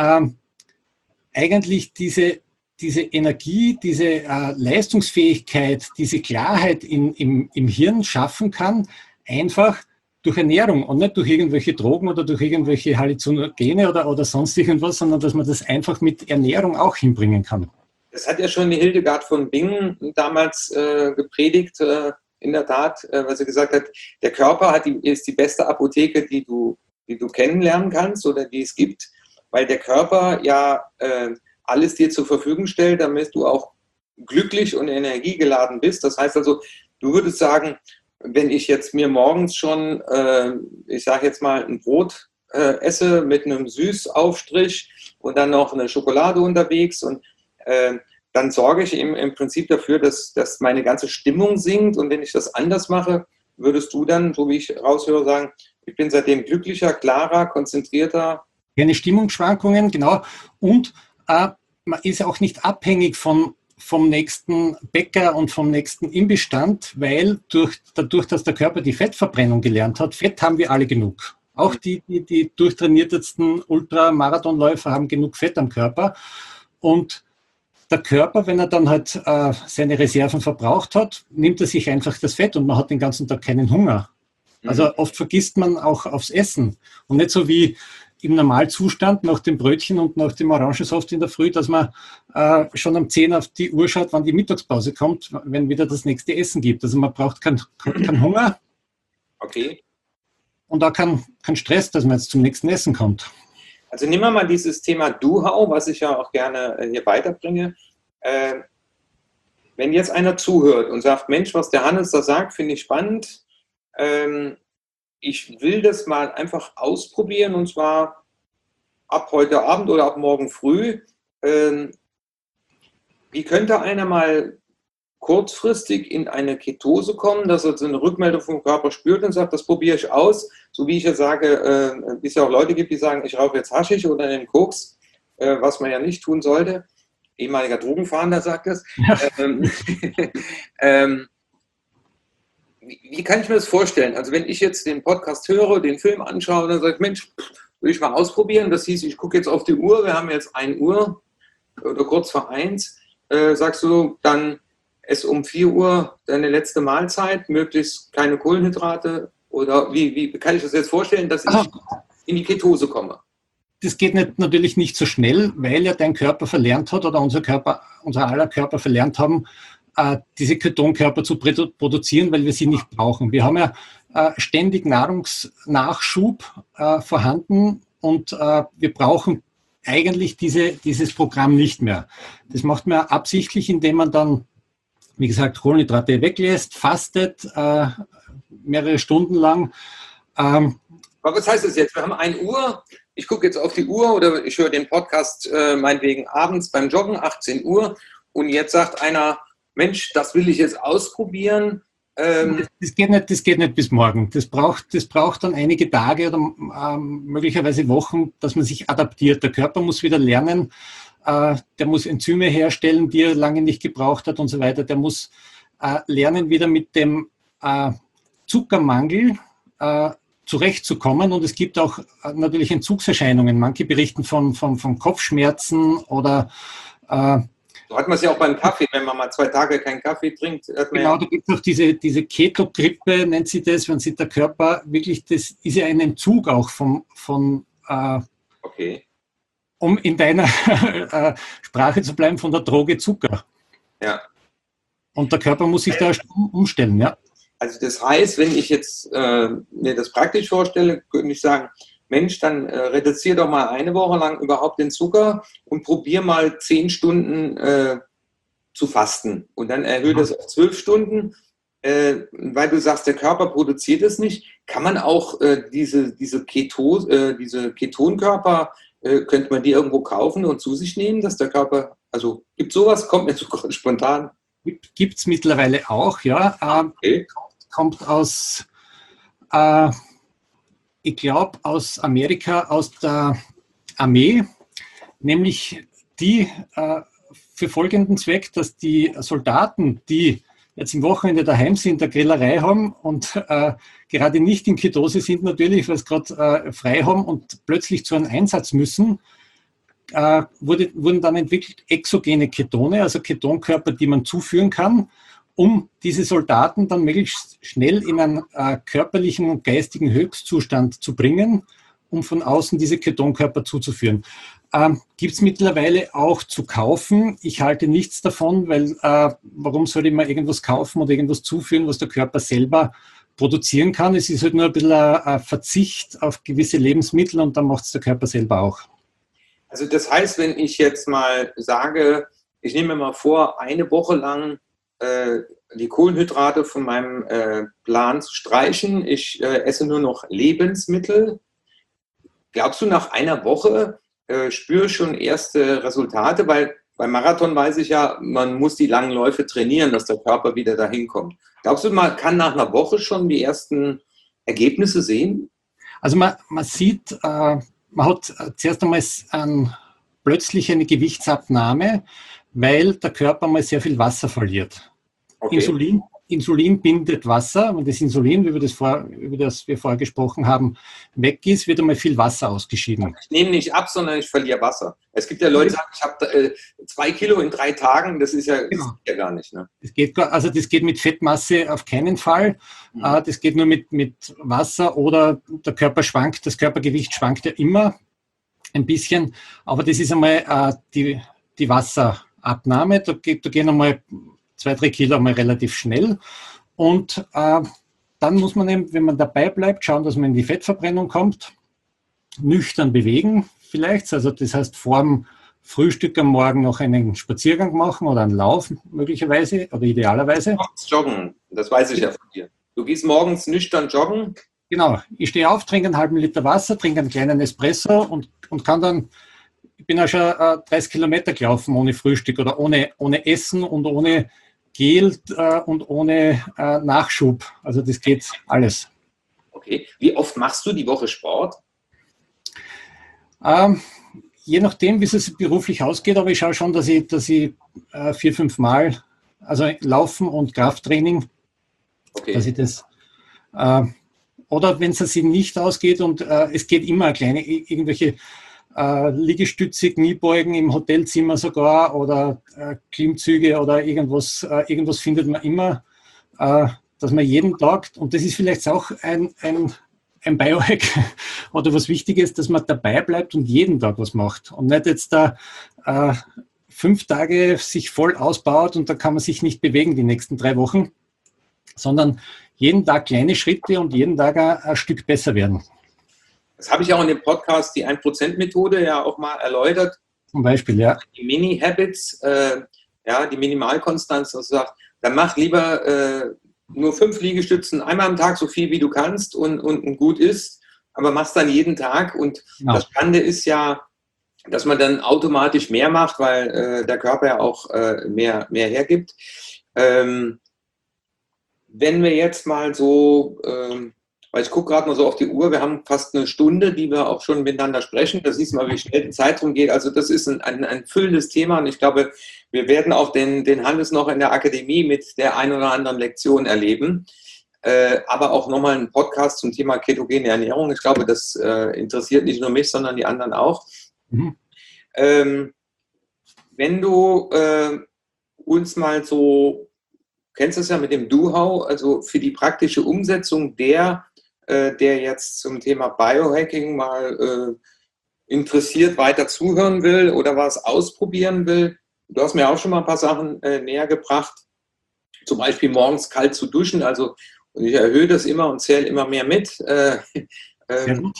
eigentlich diese Energie, diese Leistungsfähigkeit, diese Klarheit im Hirn schaffen kann, einfach durch Ernährung und nicht durch irgendwelche Drogen oder durch irgendwelche Halluzinogene oder sonst irgendwas, sondern dass man das einfach mit Ernährung auch hinbringen kann. Das hat ja schon die Hildegard von Bingen damals gepredigt, in der Tat, weil sie gesagt hat, der Körper ist die beste Apotheke, die du kennenlernen kannst oder die es gibt, weil der Körper ja alles dir zur Verfügung stellt, damit du auch glücklich und energiegeladen bist. Das heißt also, du würdest sagen, wenn ich jetzt mir morgens schon, ich sage jetzt mal, ein Brot esse mit einem Süßaufstrich und dann noch eine Schokolade unterwegs und dann sorge ich im Prinzip dafür, dass meine ganze Stimmung sinkt. Und wenn ich das anders mache, würdest du dann, so wie ich raushöre, sagen, ich bin seitdem glücklicher, klarer, konzentrierter? Keine Stimmungsschwankungen, genau. Und man ist auch nicht abhängig vom nächsten Bäcker und vom nächsten Imbissstand, weil dadurch, dass der Körper die Fettverbrennung gelernt hat, Fett haben wir alle genug. Auch die durchtrainiertesten Ultramarathonläufer haben genug Fett am Körper. Und der Körper, wenn er dann halt seine Reserven verbraucht hat, nimmt er sich einfach das Fett und man hat den ganzen Tag keinen Hunger. Also oft vergisst man auch aufs Essen. Und nicht so wie im Normalzustand nach dem Brötchen und nach dem Orangensaft in der Früh, dass man schon um 10 auf die Uhr schaut, wann die Mittagspause kommt, wenn wieder das nächste Essen gibt. Also man braucht keinen Hunger. Okay. Und auch keinen Stress, dass man jetzt zum nächsten Essen kommt. Also nehmen wir mal dieses Thema Do-How, was ich ja auch gerne hier weiterbringe. Wenn jetzt einer zuhört und sagt, Mensch, was der Hannes da sagt, finde ich spannend. Ich will das mal einfach ausprobieren und zwar ab heute Abend oder ab morgen früh. Wie könnte einer mal kurzfristig in eine Ketose kommen, dass er so eine Rückmeldung vom Körper spürt und sagt, das probiere ich aus, so wie ich ja sage, wie es ja auch Leute gibt, die sagen, ich rauche jetzt Haschisch oder einen Koks, was man ja nicht tun sollte. Ehemaliger Drogenfahnder sagt das. Ja. Wie kann ich mir das vorstellen? Also wenn ich jetzt den Podcast höre, den Film anschaue, dann sage ich, Mensch, will ich mal ausprobieren. Das hieß, ich gucke jetzt auf die Uhr, wir haben jetzt 1 Uhr oder kurz vor 1. Sagst du, dann ess um 4 Uhr deine letzte Mahlzeit, möglichst keine Kohlenhydrate? Oder wie kann ich das jetzt vorstellen, dass ich in die Ketose komme? Das geht natürlich nicht so schnell, weil ja dein Körper verlernt hat oder unser aller Körper verlernt haben, diese Ketonkörper zu produzieren, weil wir sie nicht brauchen. Wir haben ja ständig Nahrungsnachschub vorhanden und wir brauchen eigentlich dieses Programm nicht mehr. Das macht man absichtlich, indem man dann, wie gesagt, Kohlenhydrate weglässt, fastet, mehrere Stunden lang. Aber was heißt das jetzt? Wir haben 1 Uhr, ich gucke jetzt auf die Uhr oder ich höre den Podcast meinetwegen abends beim Joggen, 18 Uhr und jetzt sagt einer, Mensch, das will ich jetzt ausprobieren. Das geht nicht bis morgen. Das braucht dann einige Tage oder möglicherweise Wochen, dass man sich adaptiert. Der Körper muss wieder lernen, der muss Enzyme herstellen, die er lange nicht gebraucht hat und so weiter. Der muss lernen, wieder mit dem Zuckermangel zurechtzukommen. Und es gibt auch natürlich Entzugserscheinungen. Manche berichten von Kopfschmerzen oder so hat man es ja auch beim Kaffee, wenn man mal 2 Tage keinen Kaffee trinkt. Genau, da gibt es auch diese Keto-Grippe, nennt sie das, wenn sich der Körper wirklich, das ist ja ein Entzug auch okay. Um in deiner Sprache zu bleiben, von der Droge Zucker. Ja. Und der Körper muss sich da umstellen, ja. Also das heißt, wenn ich jetzt mir das praktisch vorstelle, könnte ich sagen, Mensch, dann reduziere doch mal 1 Woche lang überhaupt den Zucker und probiere mal 10 Stunden zu fasten. Und dann erhöhe das auf 12 Stunden, weil du sagst, der Körper produziert es nicht. Kann man auch diese Ketonkörper, könnte man die irgendwo kaufen und zu sich nehmen, dass der Körper, also gibt sowas, kommt mir so spontan. Gibt es mittlerweile auch, ja. Okay. Kommt aus, ich glaube, aus Amerika, aus der Armee, nämlich die für folgenden Zweck, dass die Soldaten, die jetzt im Wochenende daheim sind, eine Grillerei haben und gerade nicht in Ketose sind natürlich, weil sie gerade frei haben und plötzlich zu einem Einsatz müssen, wurden dann entwickelt exogene Ketone, also Ketonkörper, die man zuführen kann, um diese Soldaten dann möglichst schnell in einen körperlichen und geistigen Höchstzustand zu bringen, um von außen diese Ketonkörper zuzuführen. Gibt es mittlerweile auch zu kaufen. Ich halte nichts davon, weil warum soll ich mal irgendwas kaufen oder irgendwas zuführen, was der Körper selber produzieren kann? Es ist halt nur ein bisschen ein Verzicht auf gewisse Lebensmittel und dann macht es der Körper selber auch. Also das heißt, wenn ich jetzt mal sage, ich nehme mir mal vor, eine Woche lang die Kohlenhydrate von meinem Plan zu streichen, ich esse nur noch Lebensmittel. Glaubst du, nach einer Woche spüre ich schon erste Resultate? Weil beim Marathon weiß ich ja, man muss die langen Läufe trainieren, dass der Körper wieder dahin kommt. Glaubst du, man kann nach einer Woche schon die ersten Ergebnisse sehen? Also man sieht, man hat zuerst einmal plötzlich eine Gewichtsabnahme, weil der Körper mal sehr viel Wasser verliert. Okay. Insulin bindet Wasser. Wenn das Insulin, über das wir vorher gesprochen haben, weg ist, wird einmal viel Wasser ausgeschieden. Ich nehme nicht ab, sondern ich verliere Wasser. Es gibt ja Leute, die sagen, ich habe 2 Kilo in 3 Tagen. Das ist ja, genau. Das geht ja gar nicht. Ne? Das geht mit Fettmasse auf keinen Fall. Das geht nur mit Wasser oder der Körper schwankt. Das Körpergewicht schwankt ja immer ein bisschen. Aber das ist einmal die Wasserabnahme. Da gehen einmal 2-3 Kilo einmal relativ schnell. Und dann muss man eben, wenn man dabei bleibt, schauen, dass man in die Fettverbrennung kommt. Nüchtern bewegen vielleicht. Also das heißt, vor dem Frühstück am Morgen noch einen Spaziergang machen oder einen Lauf möglicherweise oder idealerweise. Joggen, das weiß ich ja von dir. Du gehst morgens nüchtern joggen? Genau. Ich stehe auf, trinke einen halben Liter Wasser, trinke einen kleinen Espresso und kann dann, ich bin ja schon 30 Kilometer gelaufen ohne Frühstück oder ohne Essen und ohne Gel und ohne Nachschub. Also das geht alles. Okay. Wie oft machst du die Woche Sport? Je nachdem, wie es beruflich ausgeht, aber ich schaue schon, dass ich 4-5 Mal, also Laufen und Krafttraining, okay. Dass ich das, oder wenn es sich nicht ausgeht und es geht immer irgendwelche Liegestütze, Kniebeugen im Hotelzimmer sogar oder Klimmzüge oder irgendwas findet man immer, dass man jeden Tag, und das ist vielleicht auch ein Biohack oder was Wichtiges, dass man dabei bleibt und jeden Tag was macht und nicht jetzt da 5 Tage sich voll ausbaut und da kann man sich nicht bewegen die nächsten 3 Wochen, sondern jeden Tag kleine Schritte und jeden Tag ein Stück besser werden. Das habe ich auch in dem Podcast, die 1%-Methode, ja auch mal erläutert. Zum Beispiel, ja. Die Mini-Habits, die Minimalkonstanz, dass du sagst, dann mach lieber nur 5 Liegestützen einmal am Tag, so viel wie du kannst und gut ist, aber machst dann jeden Tag. Und genau. Das Spannende ist ja, dass man dann automatisch mehr macht, weil der Körper ja auch mehr hergibt. Wenn wir jetzt mal so... weil ich gucke gerade mal so auf die Uhr, wir haben fast eine Stunde, die wir auch schon miteinander sprechen. Da siehst du mal, wie schnell die Zeit rumgeht. Also das ist ein füllendes Thema und ich glaube, wir werden auch den Hannes noch in der Akademie mit der einen oder anderen Lektion erleben. Aber auch nochmal einen Podcast zum Thema ketogene Ernährung. Ich glaube, das interessiert nicht nur mich, sondern die anderen auch. Mhm. Wenn du uns mal so, kennst du es ja mit dem Do-How, also für die praktische Umsetzung der jetzt zum Thema Biohacking mal interessiert weiter zuhören will oder was ausprobieren will. Du hast mir auch schon mal ein paar Sachen näher gebracht. Zum Beispiel morgens kalt zu duschen. Also und ich erhöhe das immer und zähle immer mehr mit. Sehr gut.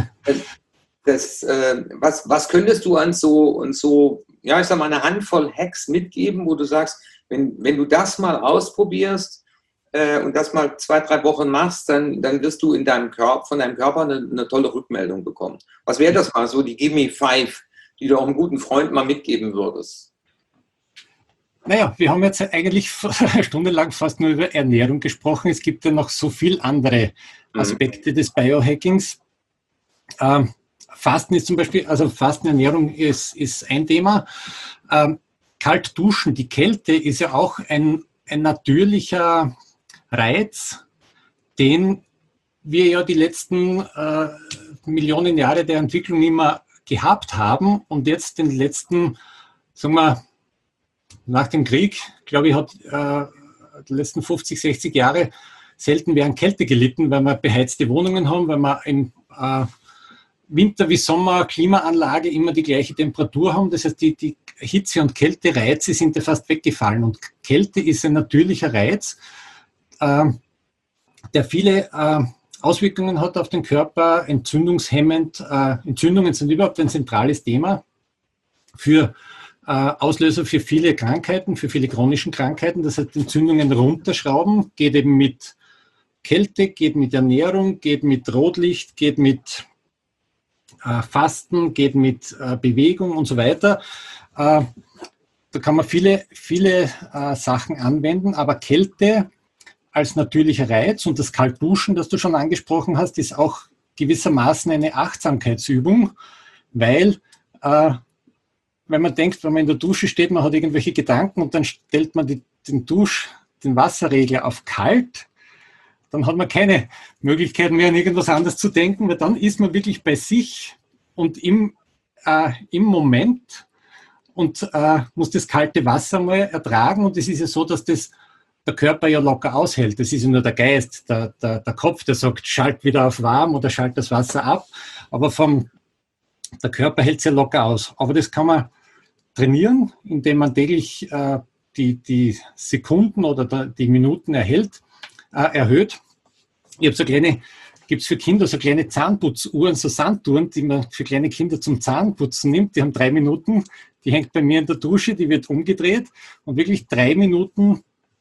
Was könntest du an so, ja, ich sag mal, eine Handvoll Hacks mitgeben, wo du sagst, wenn du das mal ausprobierst, und das mal 2-3 Wochen machst, dann wirst du von deinem Körper eine tolle Rückmeldung bekommen. Was wäre das mal so, die Give Me 5, die du auch einem guten Freund mal mitgeben würdest? Naja, wir haben jetzt eigentlich stundenlang fast nur über Ernährung gesprochen. Es gibt ja noch so viele andere Aspekte des Biohackings. Fasten ist zum Beispiel, also Fastenernährung ist ein Thema. Kalt duschen, die Kälte ist ja auch ein natürlicher Reiz, den wir ja die letzten Millionen Jahre der Entwicklung immer gehabt haben und jetzt den letzten, sagen wir, nach dem Krieg, glaube ich, hat die letzten 50, 60 Jahre selten mehr an Kälte gelitten, weil wir beheizte Wohnungen haben, weil wir im Winter wie Sommer Klimaanlage immer die gleiche Temperatur haben. Das heißt, die Hitze- und Kältereize sind ja fast weggefallen. Und Kälte ist ein natürlicher Reiz, der viele Auswirkungen hat auf den Körper, entzündungshemmend. Entzündungen sind überhaupt ein zentrales Thema für Auslöser für viele Krankheiten, für viele chronische Krankheiten. Das heißt, Entzündungen runterschrauben, geht eben mit Kälte, geht mit Ernährung, geht mit Rotlicht, geht mit Fasten, geht mit Bewegung und so weiter. Da kann man viele Sachen anwenden, aber Kälte als natürlicher Reiz und das Kaltduschen, das du schon angesprochen hast, ist auch gewissermaßen eine Achtsamkeitsübung, weil wenn man denkt, wenn man in der Dusche steht, man hat irgendwelche Gedanken und dann stellt man den Wasserregler auf kalt, dann hat man keine Möglichkeit mehr, an irgendwas anderes zu denken, weil dann ist man wirklich bei sich und im Moment und muss das kalte Wasser mal ertragen. Und es ist ja so, dass das der Körper ja locker aushält. Das ist ja nur der Geist, der Kopf, der sagt, schalt wieder auf warm oder schalt das Wasser ab. Aber der Körper hält es ja locker aus. Aber das kann man trainieren, indem man täglich die Sekunden oder die Minuten erhöht. Ich habe gibt es für Kinder so kleine Zahnputzuhren, so Sanduhren, die man für kleine Kinder zum Zahnputzen nimmt. Die haben 3 Minuten, die hängt bei mir in der Dusche, die wird umgedreht und wirklich 3 Minuten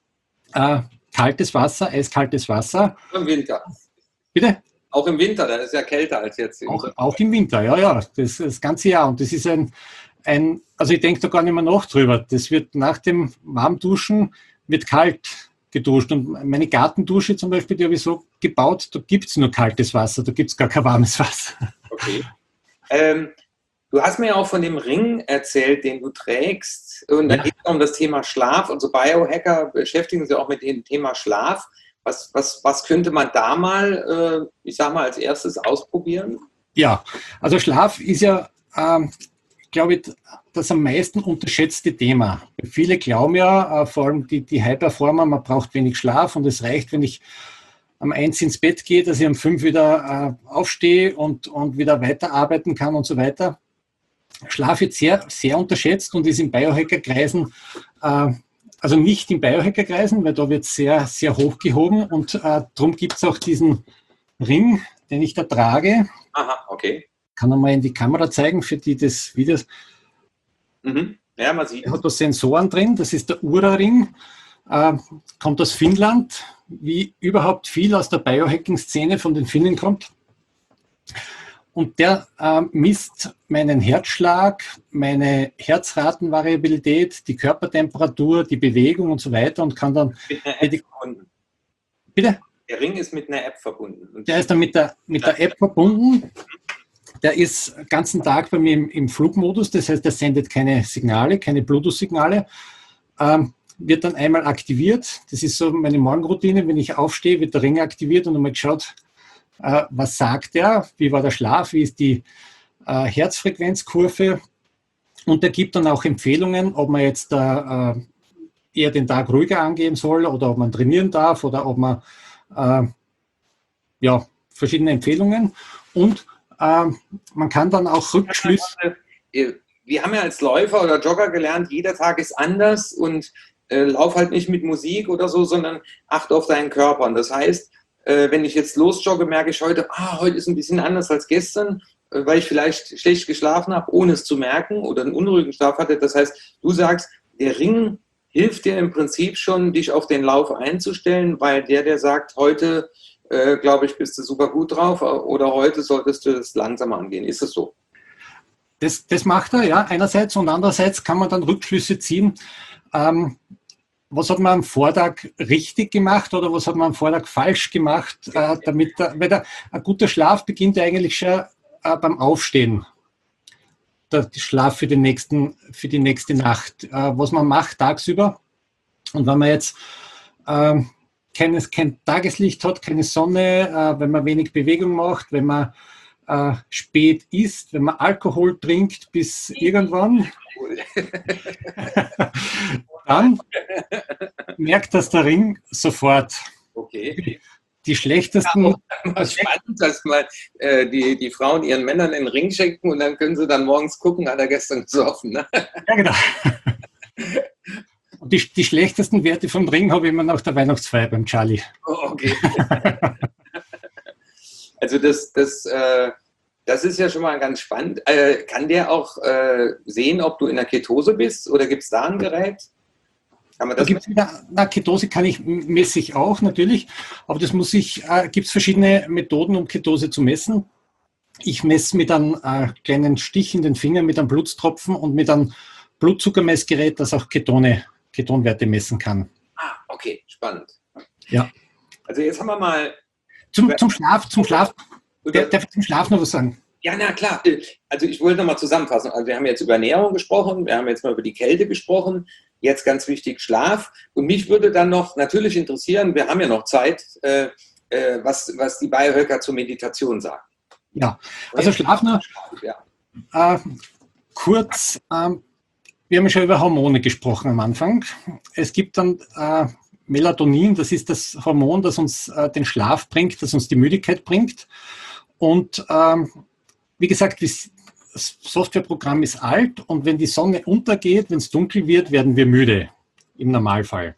kaltes Wasser, eiskaltes Wasser. Im Winter. Bitte? Auch im Winter, dann ist es ja kälter als jetzt. Auch im Winter, ja, das ganze Jahr. Und das ist also ich denke da gar nicht mehr nach drüber. Das wird nach dem Warmduschen, wird kalt geduscht. Und meine Gartendusche zum Beispiel, die habe ich so gebaut, da gibt es nur kaltes Wasser, da gibt es gar kein warmes Wasser. Okay. Du hast mir ja auch von dem Ring erzählt, den du trägst. Und da geht es um das Thema Schlaf. Und so Biohacker beschäftigen sich auch mit dem Thema Schlaf. Was könnte man da mal, ich sag mal, als erstes ausprobieren? Ja, also Schlaf ist ja, glaube ich, das am meisten unterschätzte Thema. Viele glauben ja, vor allem die High-Performer, man braucht wenig Schlaf und es reicht, wenn ich um 1 ins Bett gehe, dass ich um 5 wieder aufstehe und wieder weiterarbeiten kann und so weiter. Schlaf wird sehr, sehr unterschätzt und ist in Biohacker-Kreisen, also nicht in Biohacker-Kreisen, weil da wird sehr, sehr hoch gehoben und darum gibt es auch diesen Ring, den ich da trage. Aha, okay. Kann er mal in die Kamera zeigen, für die das Videos. Mhm. Ja, man sieht. Er hat da Sensoren drin, das ist der Oura-Ring, kommt aus Finnland, wie überhaupt viel aus der Biohacking-Szene von den Finnen kommt. Und der misst meinen Herzschlag, meine Herzratenvariabilität, die Körpertemperatur, die Bewegung und so weiter und kann dann... Mit einer App verbunden. Bitte? Der Ring ist mit einer App verbunden. Der ist dann mit der App verbunden. Der ist den ganzen Tag bei mir im Flugmodus, das heißt, er sendet keine Signale, keine Bluetooth-Signale. Wird dann einmal aktiviert. Das ist so meine Morgenroutine. Wenn ich aufstehe, wird der Ring aktiviert und einmal geschaut, was sagt er, wie war der Schlaf, wie ist die Herzfrequenzkurve. Und er gibt dann auch Empfehlungen, ob man jetzt eher den Tag ruhiger angehen soll oder ob man trainieren darf oder ob man verschiedene Empfehlungen. Und man kann dann auch Rückschlüsse. Wir haben ja als Läufer oder Jogger gelernt, jeder Tag ist anders und lauf halt nicht mit Musik oder so, sondern achte auf deinen Körper. Und das heißt, wenn ich jetzt losjogge, merke ich heute ist ein bisschen anders als gestern, weil ich vielleicht schlecht geschlafen habe, ohne es zu merken oder einen unruhigen Schlaf hatte. Das heißt, du sagst, der Ring hilft dir im Prinzip schon, dich auf den Lauf einzustellen, weil der sagt, heute, glaube ich, bist du super gut drauf oder heute solltest du es langsamer angehen. Ist es so? Das macht er, ja, einerseits und andererseits kann man dann Rückschlüsse ziehen, Was hat man am Vortag richtig gemacht oder was hat man am Vortag falsch gemacht, weil ein guter Schlaf beginnt ja eigentlich schon beim Aufstehen. Der Schlaf für die nächste Nacht. Was man macht tagsüber. Und wenn man jetzt kein Tageslicht hat, keine Sonne, wenn man wenig Bewegung macht, wenn man spät isst, wenn man Alkohol trinkt bis irgendwann, dann merkt das der Ring sofort. Okay. Die schlechtesten. Ja, spannend, dass mal die Frauen ihren Männern den Ring schenken und dann können sie dann morgens gucken, hat er gestern gesoffen. Ne? Ja, genau. Und die schlechtesten Werte vom Ring habe ich immer nach der Weihnachtsfeier beim Charlie. Oh, okay. Also das ist ja schon mal ganz spannend. Kann der auch sehen, ob du in der Ketose bist oder gibt es da ein Gerät? Ketose messe ich auch natürlich, aber gibt es verschiedene Methoden, um Ketose zu messen. Ich messe mit einem kleinen Stich in den Finger, mit einem Blutstropfen und mit einem Blutzuckermessgerät, das auch Ketonwerte messen kann. Ah, okay, spannend. Ja. Also jetzt haben wir mal... Zum Schlaf. Darf ich zum Schlaf noch was sagen? Ja, na klar. Also ich wollte nochmal zusammenfassen. Also wir haben jetzt über Ernährung gesprochen, wir haben jetzt mal über die Kälte gesprochen, jetzt ganz wichtig Schlaf. Und mich würde dann noch natürlich interessieren, wir haben ja noch Zeit, was die Biohacker zur Meditation sagen. Ja, also Schlaf noch. Ja. Kurz, wir haben ja schon über Hormone gesprochen am Anfang. Es gibt dann Melatonin, das ist das Hormon, das uns den Schlaf bringt, das uns die Müdigkeit bringt. Und wie gesagt, das Softwareprogramm ist alt und wenn die Sonne untergeht, wenn es dunkel wird, werden wir müde im Normalfall.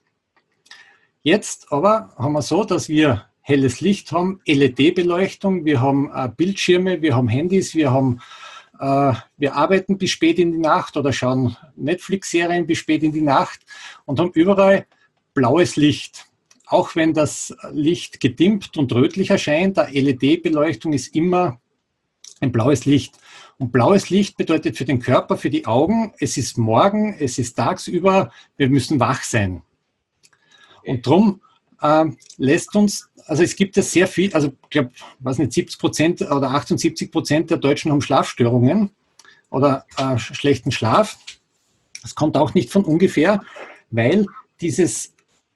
Jetzt aber haben wir so, dass wir helles Licht haben, LED-Beleuchtung, wir haben Bildschirme, wir haben Handys, wir arbeiten bis spät in die Nacht oder schauen Netflix-Serien bis spät in die Nacht und haben überall blaues Licht. Auch wenn das Licht gedimmt und rötlich erscheint, der LED-Beleuchtung ist immer ein blaues Licht. Und blaues Licht bedeutet für den Körper, für die Augen, es ist morgen, es ist tagsüber, wir müssen wach sein. Und darum lässt uns, also es gibt ja sehr viel, also ich glaube, 70% oder 78% der Deutschen haben Schlafstörungen oder schlechten Schlaf. Das kommt auch nicht von ungefähr, weil dieses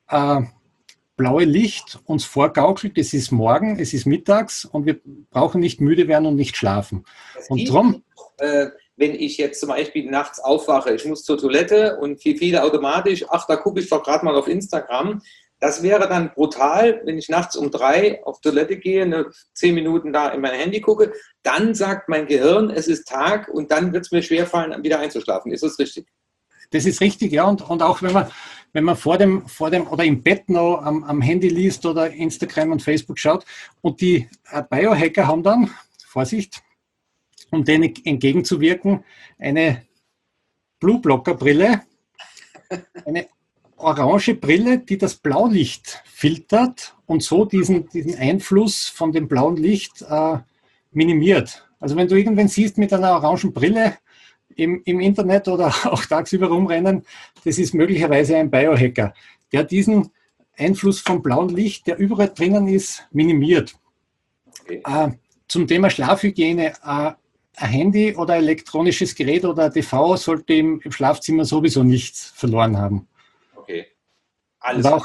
blaue Licht uns vorgaukelt, es ist morgen, es ist mittags und wir brauchen nicht müde werden und nicht schlafen. Und darum, wenn ich jetzt zum Beispiel nachts aufwache, ich muss zur Toilette und viele automatisch, da gucke ich doch gerade mal auf Instagram. Das wäre dann brutal, wenn ich nachts um 3 auf Toilette gehe, 10 Minuten da in mein Handy gucke, dann sagt mein Gehirn, es ist Tag und dann wird es mir schwerfallen, wieder einzuschlafen. Ist das richtig? Das ist richtig, ja. Und auch wenn man vor dem oder im Bett noch am Handy liest oder Instagram und Facebook schaut und die Biohacker haben dann, Vorsicht, um denen entgegenzuwirken, eine Blue-Blocker-Brille, eine orange Brille, die das Blaulicht filtert und so diesen Einfluss von dem blauen Licht minimiert. Also wenn du irgendwen siehst mit einer orangen Brille im Internet oder auch tagsüber rumrennen, das ist möglicherweise ein Biohacker, der diesen Einfluss vom blauen Licht, der überall drinnen ist, minimiert. Okay. Zum Thema Schlafhygiene, ein Handy oder elektronisches Gerät oder ein TV sollte im Schlafzimmer sowieso nichts verloren haben. Okay. Alles auch,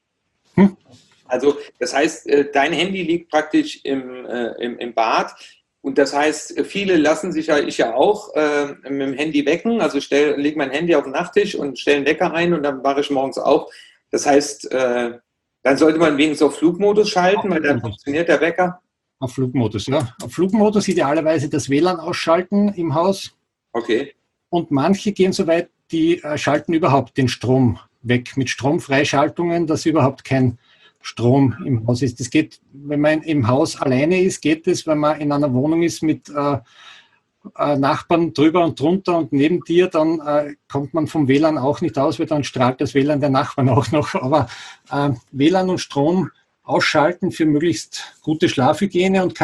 Also das heißt, dein Handy liegt praktisch im Bad und das heißt, viele lassen sich ich ja auch mit dem Handy wecken, also lege mein Handy auf den Nachttisch und stelle einen Wecker ein und dann wache ich morgens auf. Das heißt, dann sollte man wenigstens auf Flugmodus schalten, weil dann funktioniert der Wecker. Auf Flugmodus, ja. Auf Flugmodus idealerweise das WLAN ausschalten im Haus. Okay. Und manche gehen so weit, die schalten überhaupt den Strom weg mit Stromfreischaltungen, dass überhaupt kein Strom im Haus ist. Das geht, wenn man im Haus alleine ist, geht es, wenn man in einer Wohnung ist mit Nachbarn drüber und drunter und neben dir, dann kommt man vom WLAN auch nicht aus, weil dann strahlt das WLAN der Nachbarn auch noch. Aber WLAN und Strom ausschalten für möglichst gute Schlafhygiene und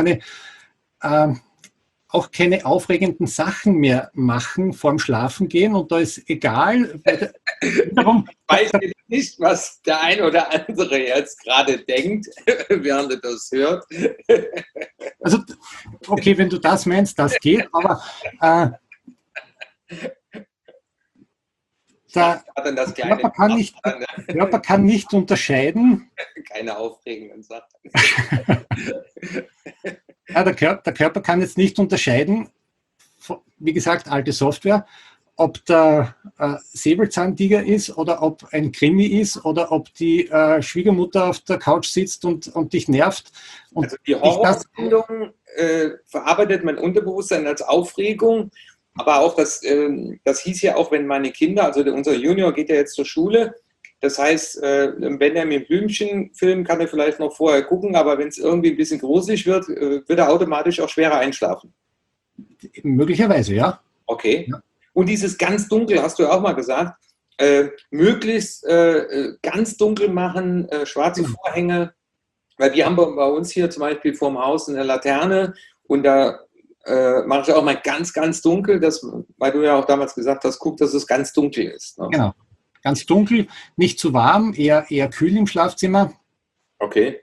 auch keine aufregenden Sachen mehr machen vorm Schlafengehen. Und da ist egal, Wiederum, Ich weiß jetzt nicht, was der ein oder andere jetzt gerade denkt, während er das hört. also, okay, wenn du das meinst, das geht, aber äh, der Dann das kleine Körper kann nicht unterscheiden. keine aufregenden Sachen. Ja, der Körper kann jetzt nicht unterscheiden, wie gesagt, alte Software, ob der Säbelzahntiger ist oder ob ein Krimi ist oder ob die Schwiegermutter auf der Couch sitzt und dich nervt. Und also die Horrorsendung verarbeitet mein Unterbewusstsein als Aufregung, aber auch das hieß ja auch, wenn meine Kinder, also unser Junior geht ja jetzt zur Schule, das heißt, wenn er mit Blümchen-Film kann er vielleicht noch vorher gucken, aber wenn es irgendwie ein bisschen gruselig wird, wird er automatisch auch schwerer einschlafen. Möglicherweise, ja. Okay. Ja. Und dieses ganz dunkel, hast du ja auch mal gesagt, möglichst ganz dunkel machen, schwarze Vorhänge, weil wir haben bei uns hier zum Beispiel vorm Haus eine Laterne und da mache ich auch mal ganz, ganz dunkel, weil du ja auch damals gesagt hast, guck, dass es ganz dunkel ist. Ne? Genau. Ganz dunkel, nicht zu warm, eher kühl im Schlafzimmer. Okay.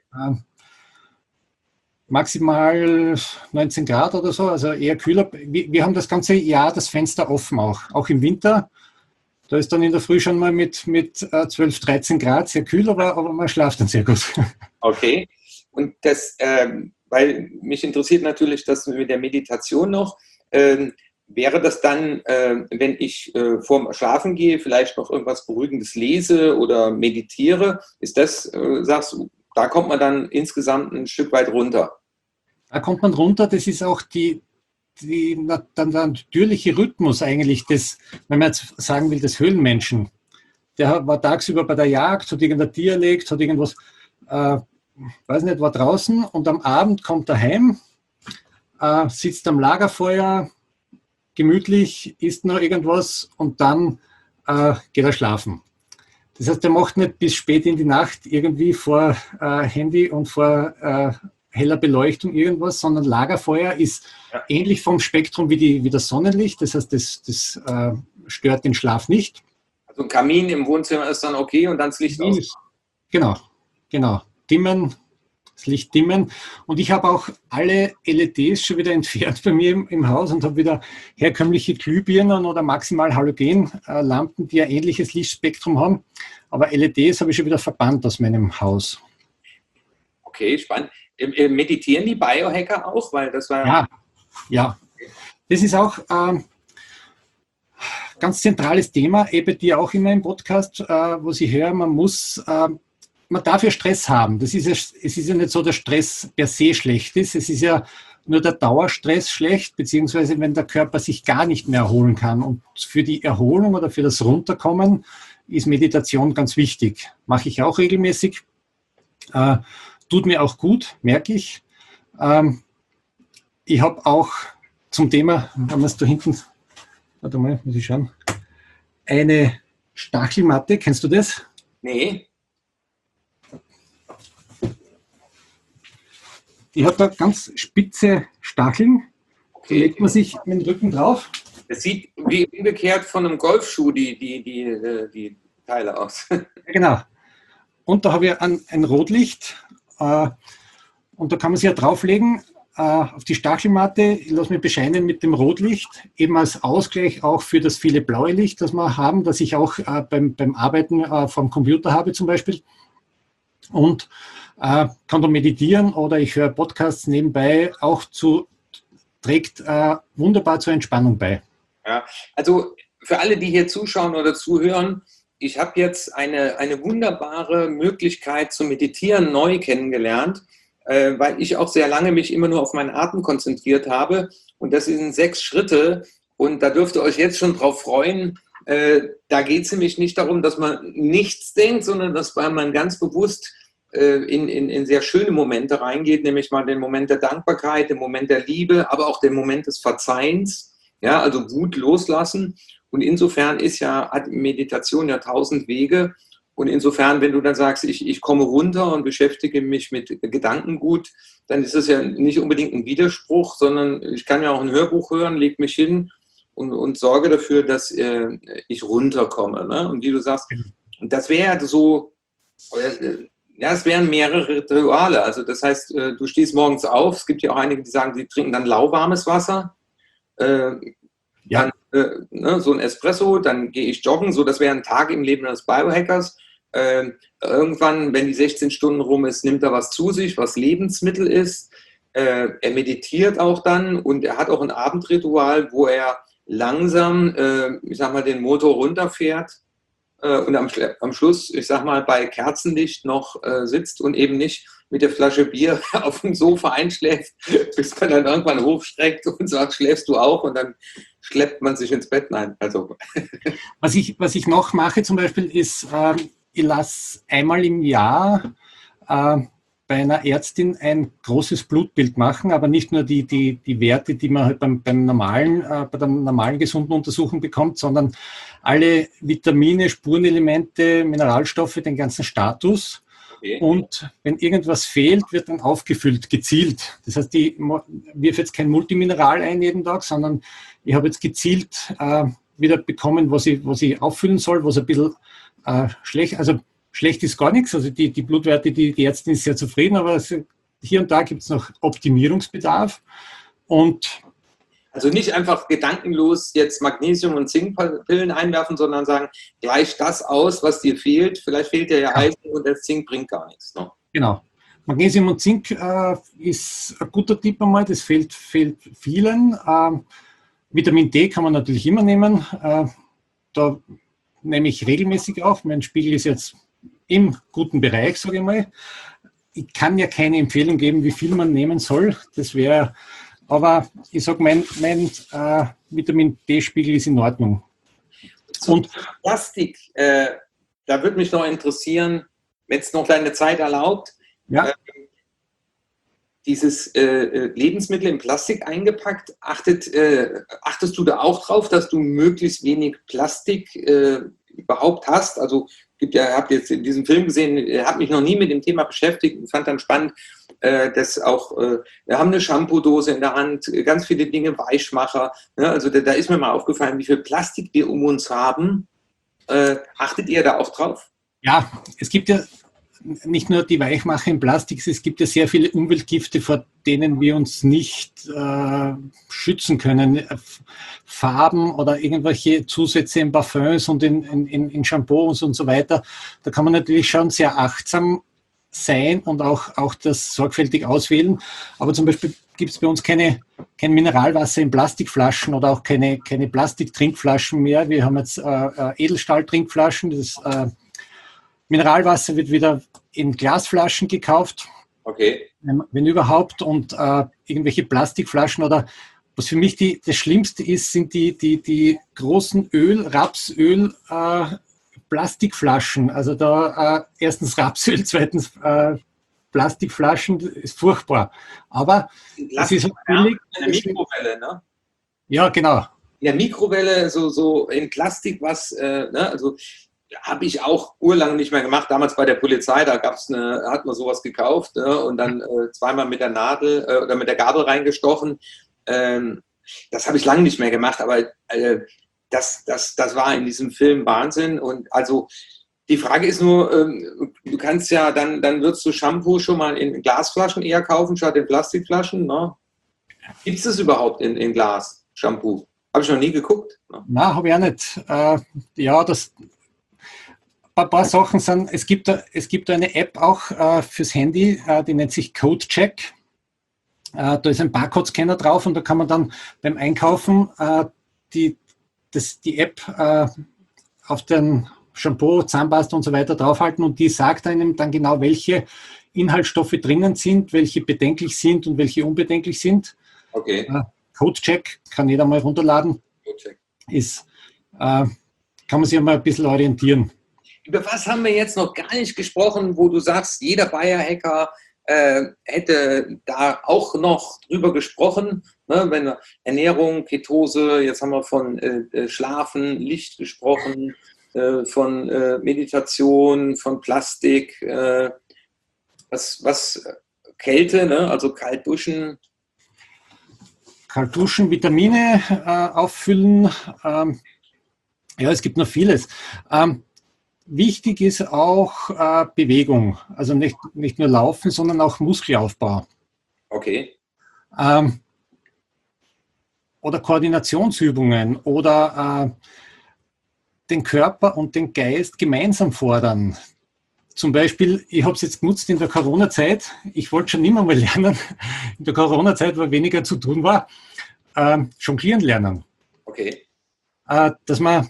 Maximal 19 Grad oder so, also eher kühler. Wir haben das ganze Jahr das Fenster offen auch im Winter. Da ist dann in der Früh schon mal mit 12, 13 Grad sehr kühl, aber man schlaft dann sehr gut. Okay. Und das, weil mich interessiert natürlich das mit der Meditation noch. Wäre das dann, wenn ich vorm Schlafen gehe, vielleicht noch irgendwas Beruhigendes lese oder meditiere? Ist das, sagst du, da kommt man dann insgesamt ein Stück weit runter? Da kommt man runter, das ist auch der natürliche Rhythmus eigentlich des, wenn man jetzt sagen will, des Höhlenmenschen. Der war tagsüber bei der Jagd, hat irgendein Tier erlegt, hat irgendwas, weiß nicht, war draußen und am Abend kommt er heim, sitzt am Lagerfeuer, gemütlich, isst noch irgendwas und dann geht er schlafen. Das heißt, er macht nicht bis spät in die Nacht irgendwie vor Handy und vor heller Beleuchtung irgendwas, sondern Lagerfeuer ist ähnlich vom Spektrum wie das Sonnenlicht. Das heißt, das stört den Schlaf nicht. Also ein Kamin im Wohnzimmer ist dann okay und dann das Licht aus. Genau. Dimmen, das Licht dimmen. Und ich habe auch alle LEDs schon wieder entfernt bei mir im Haus und habe wieder herkömmliche Glühbirnen oder maximal Halogenlampen, die ein ähnliches Lichtspektrum haben. Aber LEDs habe ich schon wieder verbannt aus meinem Haus. Okay, spannend. Meditieren die Biohacker auch? Weil das war ja. Das ist auch ganz zentrales Thema, eben dir auch in meinem Podcast, wo Sie hören, man darf ja Stress haben. Es ist ja nicht so, dass Stress per se schlecht ist. Es ist ja nur der Dauerstress schlecht, beziehungsweise wenn der Körper sich gar nicht mehr erholen kann. Und für die Erholung oder für das Runterkommen ist Meditation ganz wichtig. Mache ich auch regelmäßig. Tut mir auch gut, merke ich. Ich habe auch zum Thema, haben wir es da hinten, warte mal, muss ich schauen, eine Stachelmatte, kennst du das? Nee. Die hat da ganz spitze Stacheln. Da legt man sich mit dem Rücken drauf. Das sieht wie umgekehrt von einem Golfschuh die Teile aus. Genau. Und da habe ich ein Rotlicht. Und da kann man sich ja drauflegen auf die Stachelmatte. Ich lasse mich bescheinen mit dem Rotlicht, eben als Ausgleich auch für das viele blaue Licht, das wir haben, das ich auch beim Arbeiten vom Computer habe zum Beispiel. Und kann dann meditieren oder ich höre Podcasts nebenbei, trägt wunderbar zur Entspannung bei. Ja, also für alle, die hier zuschauen oder zuhören, ich habe jetzt eine wunderbare Möglichkeit zu meditieren neu kennengelernt, weil ich auch sehr lange mich immer nur auf meinen Atem konzentriert habe. Und das sind 6 Schritte. Und da dürft ihr euch jetzt schon drauf freuen. Da geht es nämlich nicht darum, dass man nichts denkt, sondern dass man ganz bewusst in sehr schöne Momente reingeht, nämlich mal den Moment der Dankbarkeit, den Moment der Liebe, aber auch den Moment des Verzeihens, ja, also Wut loslassen. Und insofern hat Meditation ja 1000 Wege. Und insofern, wenn du dann sagst, ich komme runter und beschäftige mich mit Gedankengut, dann ist es ja nicht unbedingt ein Widerspruch, sondern ich kann ja auch ein Hörbuch hören, leg mich hin und sorge dafür, dass ich runterkomme. Ne? Und wie du sagst, das wäre so, ja, es wären mehrere Rituale. Also das heißt, du stehst morgens auf, es gibt ja auch einige, die sagen, sie trinken dann lauwarmes Wasser, dann ne, so ein Espresso, dann gehe ich joggen, so das wäre ein Tag im Leben eines Biohackers. Irgendwann, wenn die 16 Stunden rum ist, nimmt er was zu sich, was Lebensmittel ist. Er meditiert auch dann und er hat auch ein Abendritual, wo er langsam, ich sag mal, den Motor runterfährt und am Schluss, ich sag mal, bei Kerzenlicht noch sitzt und eben nicht mit der Flasche Bier auf dem Sofa einschläft, bis man dann irgendwann hochstreckt und sagt, schläfst du auch? Und dann schleppt man sich ins Bett. Nein, also. Was ich noch mache zum Beispiel ist, ich lasse einmal im Jahr bei einer Ärztin ein großes Blutbild machen, aber nicht nur die Werte, die man halt bei der normalen gesunden Untersuchung bekommt, sondern alle Vitamine, Spurenelemente, Mineralstoffe, den ganzen Status. Okay. Und wenn irgendwas fehlt, wird dann aufgefüllt, gezielt. Das heißt, ich wirf jetzt kein Multimineral ein jeden Tag, sondern ich habe jetzt gezielt wieder bekommen, was ich auffüllen soll, was ein bisschen schlecht, also schlecht ist gar nichts. Also die Blutwerte, die Ärztin ist sehr zufrieden, aber hier und da gibt es noch Optimierungsbedarf. Und also nicht einfach gedankenlos jetzt Magnesium- und Zinkpillen einwerfen, sondern sagen, gleich das aus, was dir fehlt. Vielleicht fehlt dir ja Eisen und der Zink bringt gar nichts. Ne? Genau. Magnesium und Zink ist ein guter Tipp einmal, das fehlt vielen. Vitamin D kann man natürlich immer nehmen. Da nehme ich regelmäßig auf. Mein Spiegel ist jetzt im guten Bereich, sage ich mal. Ich kann ja keine Empfehlung geben, wie viel man nehmen soll. Das wäre, aber ich sage, mein Vitamin D-Spiegel ist in Ordnung. Und Plastik, da würde mich noch interessieren, wenn es noch deine Zeit erlaubt, dieses Lebensmittel in Plastik eingepackt, achtest du da auch drauf, dass du möglichst wenig Plastik überhaupt hast? Also habt jetzt in diesem Film gesehen, habe mich noch nie mit dem Thema beschäftigt und fand dann spannend, dass auch, wir haben eine Shampoo-Dose in der Hand, ganz viele Dinge, Weichmacher. Ne? Also da ist mir mal aufgefallen, wie viel Plastik wir um uns haben. Achtet ihr da auch drauf? Ja, es gibt ja nicht nur die Weichmacher in Plastik, es gibt ja sehr viele Umweltgifte, vor denen wir uns nicht schützen können. Farben oder irgendwelche Zusätze in Parfums und in Shampoos und so weiter. Da kann man natürlich schon sehr achtsam sein und auch das sorgfältig auswählen. Aber zum Beispiel gibt es bei uns kein Mineralwasser in Plastikflaschen oder auch keine Plastiktrinkflaschen mehr. Wir haben jetzt Edelstahl-Trinkflaschen. Das Mineralwasser wird wieder in Glasflaschen gekauft, okay, wenn überhaupt, und irgendwelche Plastikflaschen oder was für mich das Schlimmste ist, sind die großen Rapsöl, Plastikflaschen. Also da erstens Rapsöl, zweitens Plastikflaschen, ist furchtbar. Aber es ist halt billig. Eine Mikrowelle, ne? Ja, genau. In der Mikrowelle so in Plastik was, ne? Also habe ich auch urlang nicht mehr gemacht. Damals bei der Polizei, da hat man sowas gekauft, ne? Und dann zweimal mit der Nadel oder mit der Gabel reingestochen. Das habe ich lange nicht mehr gemacht, aber das war in diesem Film Wahnsinn. Und also die Frage ist nur, du kannst ja, dann würdest du Shampoo schon mal in Glasflaschen eher kaufen, statt in Plastikflaschen. Ne? Gibt es das überhaupt in Glas, Shampoo? Habe ich noch nie geguckt. Ne? Nein, habe ich auch nicht. Ja, ein paar Sachen sind, es gibt eine App auch fürs Handy, die nennt sich CodeCheck. Da ist ein Barcode-Scanner drauf und da kann man dann beim Einkaufen die App auf den Shampoo, Zahnpasta und so weiter draufhalten und die sagt einem dann genau, welche Inhaltsstoffe drinnen sind, welche bedenklich sind und welche unbedenklich sind. Okay. CodeCheck kann jeder mal runterladen. CodeCheck. Kann man sich mal ein bisschen orientieren. Über was haben wir jetzt noch gar nicht gesprochen, wo du sagst, jeder Biohacker hätte da auch noch drüber gesprochen, ne? Wenn Ernährung, Ketose, jetzt haben wir von Schlafen, Licht gesprochen, von Meditation, von Plastik, was Kälte, ne? Also kalt duschen. kalt duschen, Vitamine auffüllen. Ja, es gibt noch vieles. Wichtig ist auch Bewegung, also nicht nur Laufen, sondern auch Muskelaufbau. Okay. Oder Koordinationsübungen oder den Körper und den Geist gemeinsam fordern. Zum Beispiel, ich habe es jetzt genutzt in der Corona-Zeit. Ich wollte schon immer mal lernen. In der Corona-Zeit, wo weniger zu tun war, jonglieren lernen. Okay. Dass man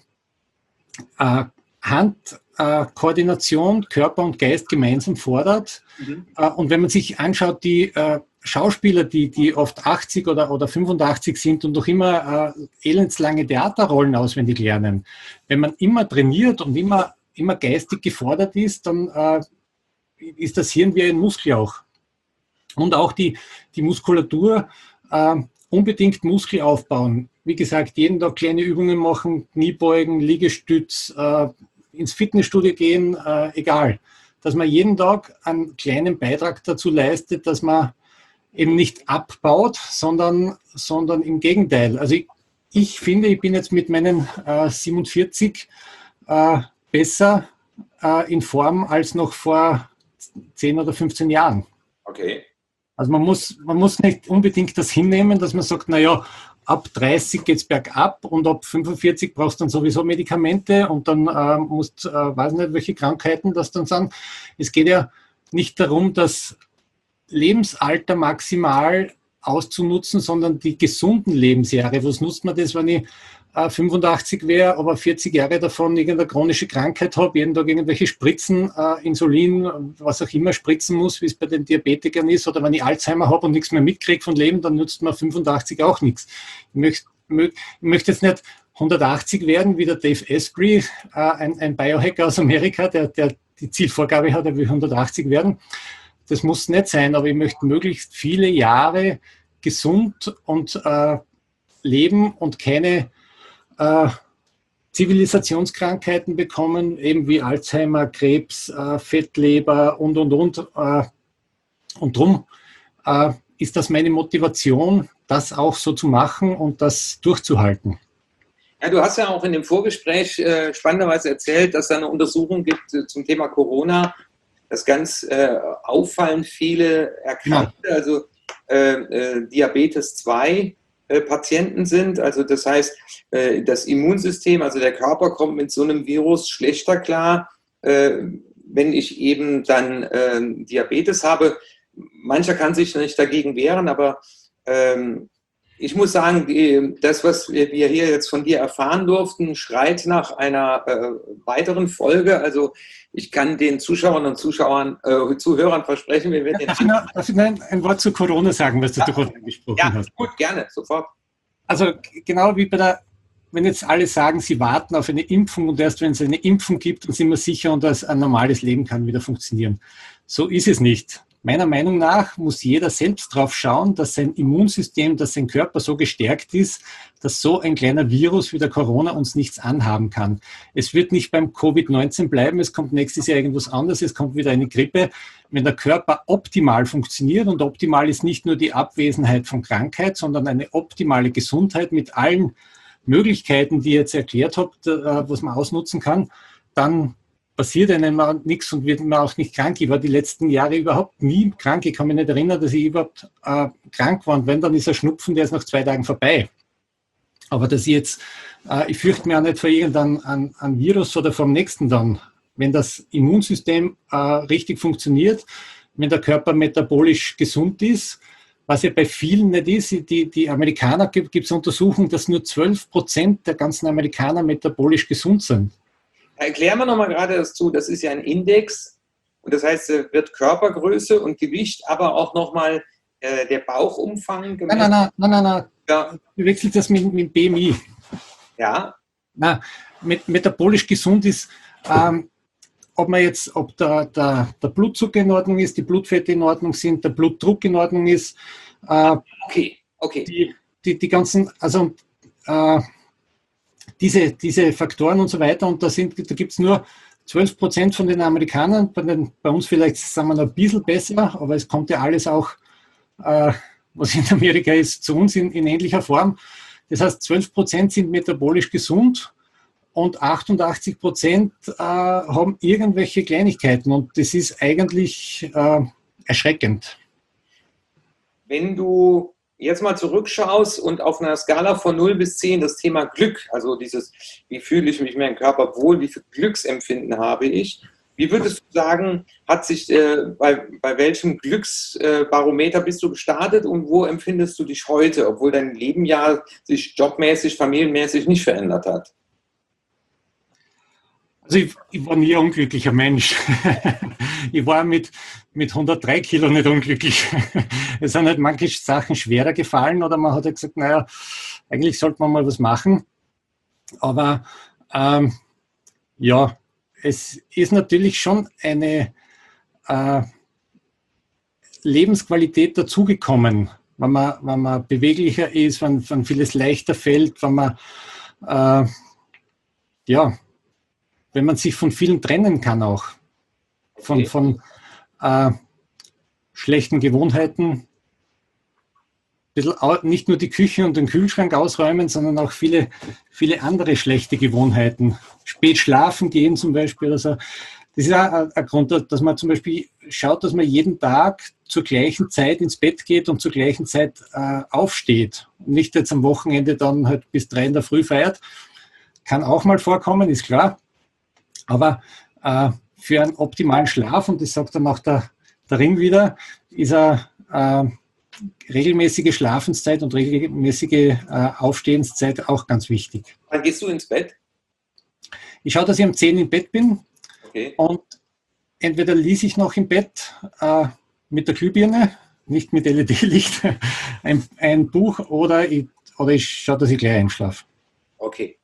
Handkoordination, Körper und Geist gemeinsam fordert. Mhm. Und wenn man sich anschaut, die Schauspieler, die oft 80 oder 85 sind und noch immer elendslange Theaterrollen auswendig lernen, wenn man immer trainiert und immer geistig gefordert ist, dann ist das Hirn wie ein Muskel auch. Und auch die Muskulatur, unbedingt Muskel aufbauen. Wie gesagt, jeden Tag kleine Übungen machen, Kniebeugen, Liegestütz, ins Fitnessstudio gehen, egal. Dass man jeden Tag einen kleinen Beitrag dazu leistet, dass man eben nicht abbaut, sondern im Gegenteil. Also ich finde, ich bin jetzt mit meinen 47 besser in Form als noch vor 10 oder 15 Jahren. Okay. Also man muss nicht unbedingt das hinnehmen, dass man sagt, naja, ab 30 geht es bergab und ab 45 brauchst du dann sowieso Medikamente und dann musst weiß nicht, welche Krankheiten das dann sind. Es geht ja nicht darum, das Lebensalter maximal auszunutzen, sondern die gesunden Lebensjahre. Was nutzt man das, wenn ich 85 wäre, aber 40 Jahre davon irgendeine chronische Krankheit habe, jeden Tag irgendwelche Spritzen, Insulin, was auch immer spritzen muss, wie es bei den Diabetikern ist, oder wenn ich Alzheimer habe und nichts mehr mitkriege von Leben, dann nutzt mir 85 auch nichts. Ich möchte jetzt nicht 180 werden, wie der Dave Asprey, ein Biohacker aus Amerika, der die Zielvorgabe hat, er will 180 werden. Das muss nicht sein, aber ich möchte möglichst viele Jahre gesund und leben und keine Zivilisationskrankheiten bekommen, eben wie Alzheimer, Krebs, Fettleber und. Und darum ist das meine Motivation, das auch so zu machen und das durchzuhalten. Ja, du hast ja auch in dem Vorgespräch spannenderweise erzählt, dass es eine Untersuchung gibt zum Thema Corona, dass ganz auffallend viele Erkrankte, also Diabetes 2 Patienten sind. Also das heißt, das Immunsystem, also der Körper kommt mit so einem Virus schlechter klar, wenn ich eben dann Diabetes habe. Mancher kann sich nicht dagegen wehren, aber ich muss sagen, das, was wir hier jetzt von dir erfahren durften, schreit nach einer weiteren Folge. Also ich kann den Zuschauern und Zuhörern versprechen, wir werden jetzt... Darf ich ein Wort zu Corona sagen, was du gerade angesprochen hast? Ja, gut, gerne, sofort. Also genau wie wenn jetzt alle sagen, sie warten auf eine Impfung und erst wenn es eine Impfung gibt, dann sind wir sicher und dass ein normales Leben kann wieder funktionieren. So ist es nicht. Meiner Meinung nach muss jeder selbst drauf schauen, dass sein Immunsystem, dass sein Körper so gestärkt ist, dass so ein kleiner Virus wie der Corona uns nichts anhaben kann. Es wird nicht beim Covid-19 bleiben, es kommt nächstes Jahr irgendwas anderes, es kommt wieder eine Grippe. Wenn der Körper optimal funktioniert, und optimal ist nicht nur die Abwesenheit von Krankheit, sondern eine optimale Gesundheit mit allen Möglichkeiten, die ich jetzt erklärt habe, was man ausnutzen kann, dann passiert einem nichts und wird man auch nicht krank. Ich war die letzten Jahre überhaupt nie krank. Ich kann mich nicht erinnern, dass ich überhaupt krank war. Und wenn, dann ist ein Schnupfen, der ist nach 2 Tagen vorbei. Aber dass ich jetzt, ich fürchte mich auch nicht vor irgendeinem Virus oder vom nächsten dann. Wenn das Immunsystem richtig funktioniert, wenn der Körper metabolisch gesund ist, was ja bei vielen nicht ist, die Amerikaner, gibt es Untersuchungen, dass nur 12% der ganzen Amerikaner metabolisch gesund sind. Erklären wir nochmal gerade dazu, das ist ja ein Index und das heißt, wird Körpergröße und Gewicht, aber auch nochmal der Bauchumfang gemessen. Nein. Ja. Du wechselst das mit BMI. Ja. Na, metabolisch gesund ist, ob der Blutzucker in Ordnung ist, die Blutfette in Ordnung sind, der Blutdruck in Ordnung ist. Okay. Die ganzen, also diese Faktoren und so weiter, und da gibt es nur 12% von den Amerikanern, bei uns vielleicht sagen wir noch ein bisschen besser, aber es kommt ja alles auch was in Amerika ist, zu uns in ähnlicher Form. Das heißt, 12% sind metabolisch gesund und 88% haben irgendwelche Kleinigkeiten. Und das ist eigentlich erschreckend. Wenn du jetzt mal zurückschaust und auf einer Skala von 0 bis 10 das Thema Glück, also dieses, wie fühle ich mich in meinem Körper wohl, wie viel Glücksempfinden habe ich, wie würdest du sagen, hat sich bei welchem Glücksbarometer bist du gestartet und wo empfindest du dich heute, obwohl dein Leben ja sich jobmäßig, familienmäßig nicht verändert hat? Also ich war nie ein unglücklicher Mensch. Ich war mit 103 Kilo nicht unglücklich. Es sind halt manche Sachen schwerer gefallen oder man hat halt gesagt, naja, eigentlich sollte man mal was machen. Aber ja, es ist natürlich schon eine Lebensqualität dazugekommen, wenn man beweglicher ist, wenn vieles leichter fällt, wenn man ja, wenn man sich von vielen trennen kann auch. Von schlechten Gewohnheiten. Nicht nur die Küche und den Kühlschrank ausräumen, sondern auch viele andere schlechte Gewohnheiten. Spät schlafen gehen zum Beispiel. Oder so. Das ist auch ein Grund, dass man zum Beispiel schaut, dass man jeden Tag zur gleichen Zeit ins Bett geht und zur gleichen Zeit aufsteht. Und nicht jetzt am Wochenende dann halt bis 3 in der Früh feiert. Kann auch mal vorkommen, ist klar. Aber für einen optimalen Schlaf, und das sagt dann auch der Ring wieder, ist regelmäßige Schlafenszeit und regelmäßige Aufstehenszeit auch ganz wichtig. Wann gehst du ins Bett? Ich schaue, dass ich um 10 im Bett bin. Okay. Und entweder lese ich noch im Bett mit der Glühbirne, nicht mit LED-Licht, ein Buch, oder ich schaue, dass ich gleich einschlafe. Okay.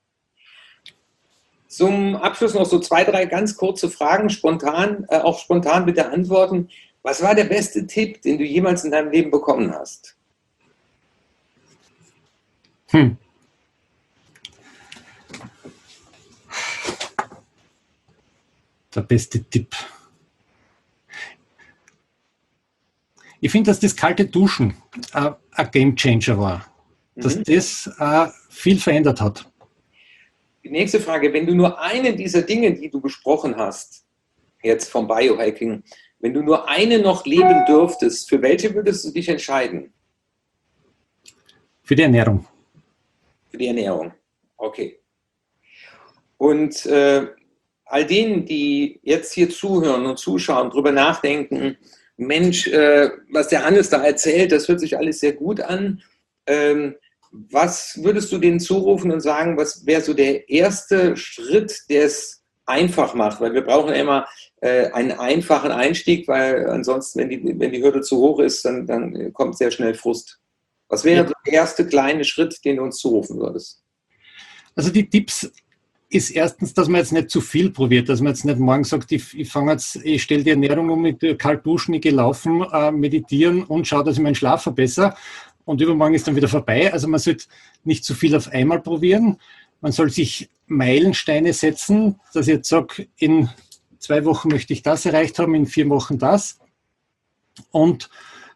Zum Abschluss noch so 2, 3 ganz kurze Fragen, auch spontan bitte antworten. Was war der beste Tipp, den du jemals in deinem Leben bekommen hast? Der beste Tipp. Ich finde, dass das kalte Duschen ein Gamechanger war. Dass das viel verändert hat. Die nächste Frage, wenn du nur eine dieser Dinge, die du besprochen hast, jetzt vom Biohacking, wenn du nur eine noch leben dürftest, für welche würdest du dich entscheiden? Für die Ernährung. Für die Ernährung, okay. Und all denen, die jetzt hier zuhören und zuschauen, drüber nachdenken, Mensch, was der Hannes da erzählt, das hört sich alles sehr gut an. Was würdest du denen zurufen und sagen, was wäre so der erste Schritt, der es einfach macht? Weil wir brauchen immer einen einfachen Einstieg, weil ansonsten, wenn die Hürde zu hoch ist, dann kommt sehr schnell Frust. Was wäre der erste kleine Schritt, den du uns zurufen würdest? Also die Tipps ist erstens, dass man jetzt nicht zu viel probiert, dass man jetzt nicht morgen sagt, ich stelle die Ernährung um mit kalt duschen, ich gehe laufen, meditieren und schaue, dass ich meinen Schlaf verbessere. Und übermorgen ist dann wieder vorbei. Also man sollte nicht zu viel auf einmal probieren. Man soll sich Meilensteine setzen, dass ich jetzt sage, in 2 Wochen möchte ich das erreicht haben, in 4 Wochen das. Und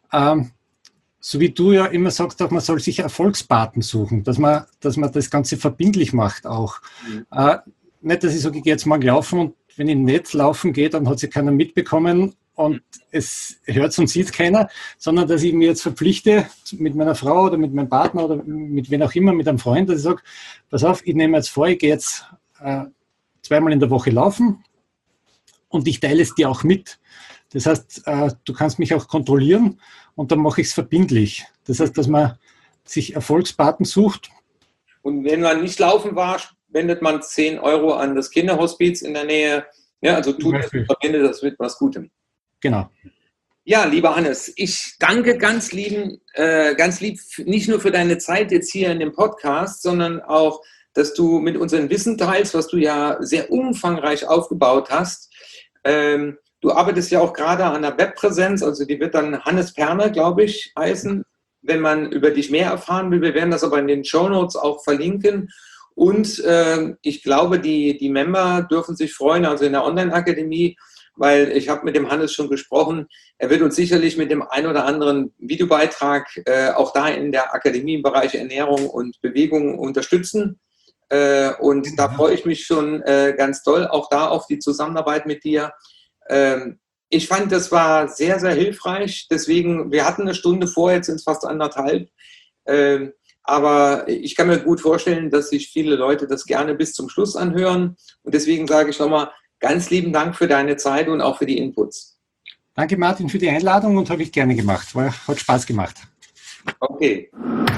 so wie du ja immer sagst, auch man soll sich Erfolgspaten suchen, dass man das Ganze verbindlich macht auch. Nicht, dass ich sage, ich gehe jetzt morgen laufen und wenn ich nicht laufen gehe, dann hat sich keiner mitbekommen und es hört und sieht keiner, sondern dass ich mir jetzt verpflichte mit meiner Frau oder mit meinem Partner oder mit wem auch immer, mit einem Freund, dass ich sage, pass auf, ich nehme jetzt vor, ich gehe jetzt 2-mal in der Woche laufen und ich teile es dir auch mit. Das heißt, du kannst mich auch kontrollieren und dann mache ich es verbindlich. Das heißt, dass man sich Erfolgspaten sucht. Und wenn man nicht laufen war, spendet man 10 € an das Kinderhospiz in der Nähe. Ja, also verbindet das mit was Gutem. Genau. Ja, lieber Hannes, ich danke ganz lieb, nicht nur für deine Zeit jetzt hier in dem Podcast, sondern auch, dass du mit unseren Wissen teilst, was du ja sehr umfangreich aufgebaut hast. Du arbeitest ja auch gerade an der Webpräsenz, also die wird dann Hannes Perner, glaube ich, heißen, wenn man über dich mehr erfahren will. Wir werden das aber in den Shownotes auch verlinken. Und ich glaube, die Member dürfen sich freuen, also in der Online-Akademie, weil ich habe mit dem Hannes schon gesprochen. Er wird uns sicherlich mit dem ein oder anderen Videobeitrag auch da in der Akademie im Bereich Ernährung und Bewegung unterstützen. Und da freue ich mich schon ganz doll, auch da auf die Zusammenarbeit mit dir. Ich fand, das war sehr, sehr hilfreich. Deswegen, wir hatten eine Stunde vor, jetzt sind es fast 1,5. Aber ich kann mir gut vorstellen, dass sich viele Leute das gerne bis zum Schluss anhören. Und deswegen sage ich nochmal ganz lieben Dank für deine Zeit und auch für die Inputs. Danke, Martin, für die Einladung und habe ich gerne gemacht. Hat Spaß gemacht. Okay.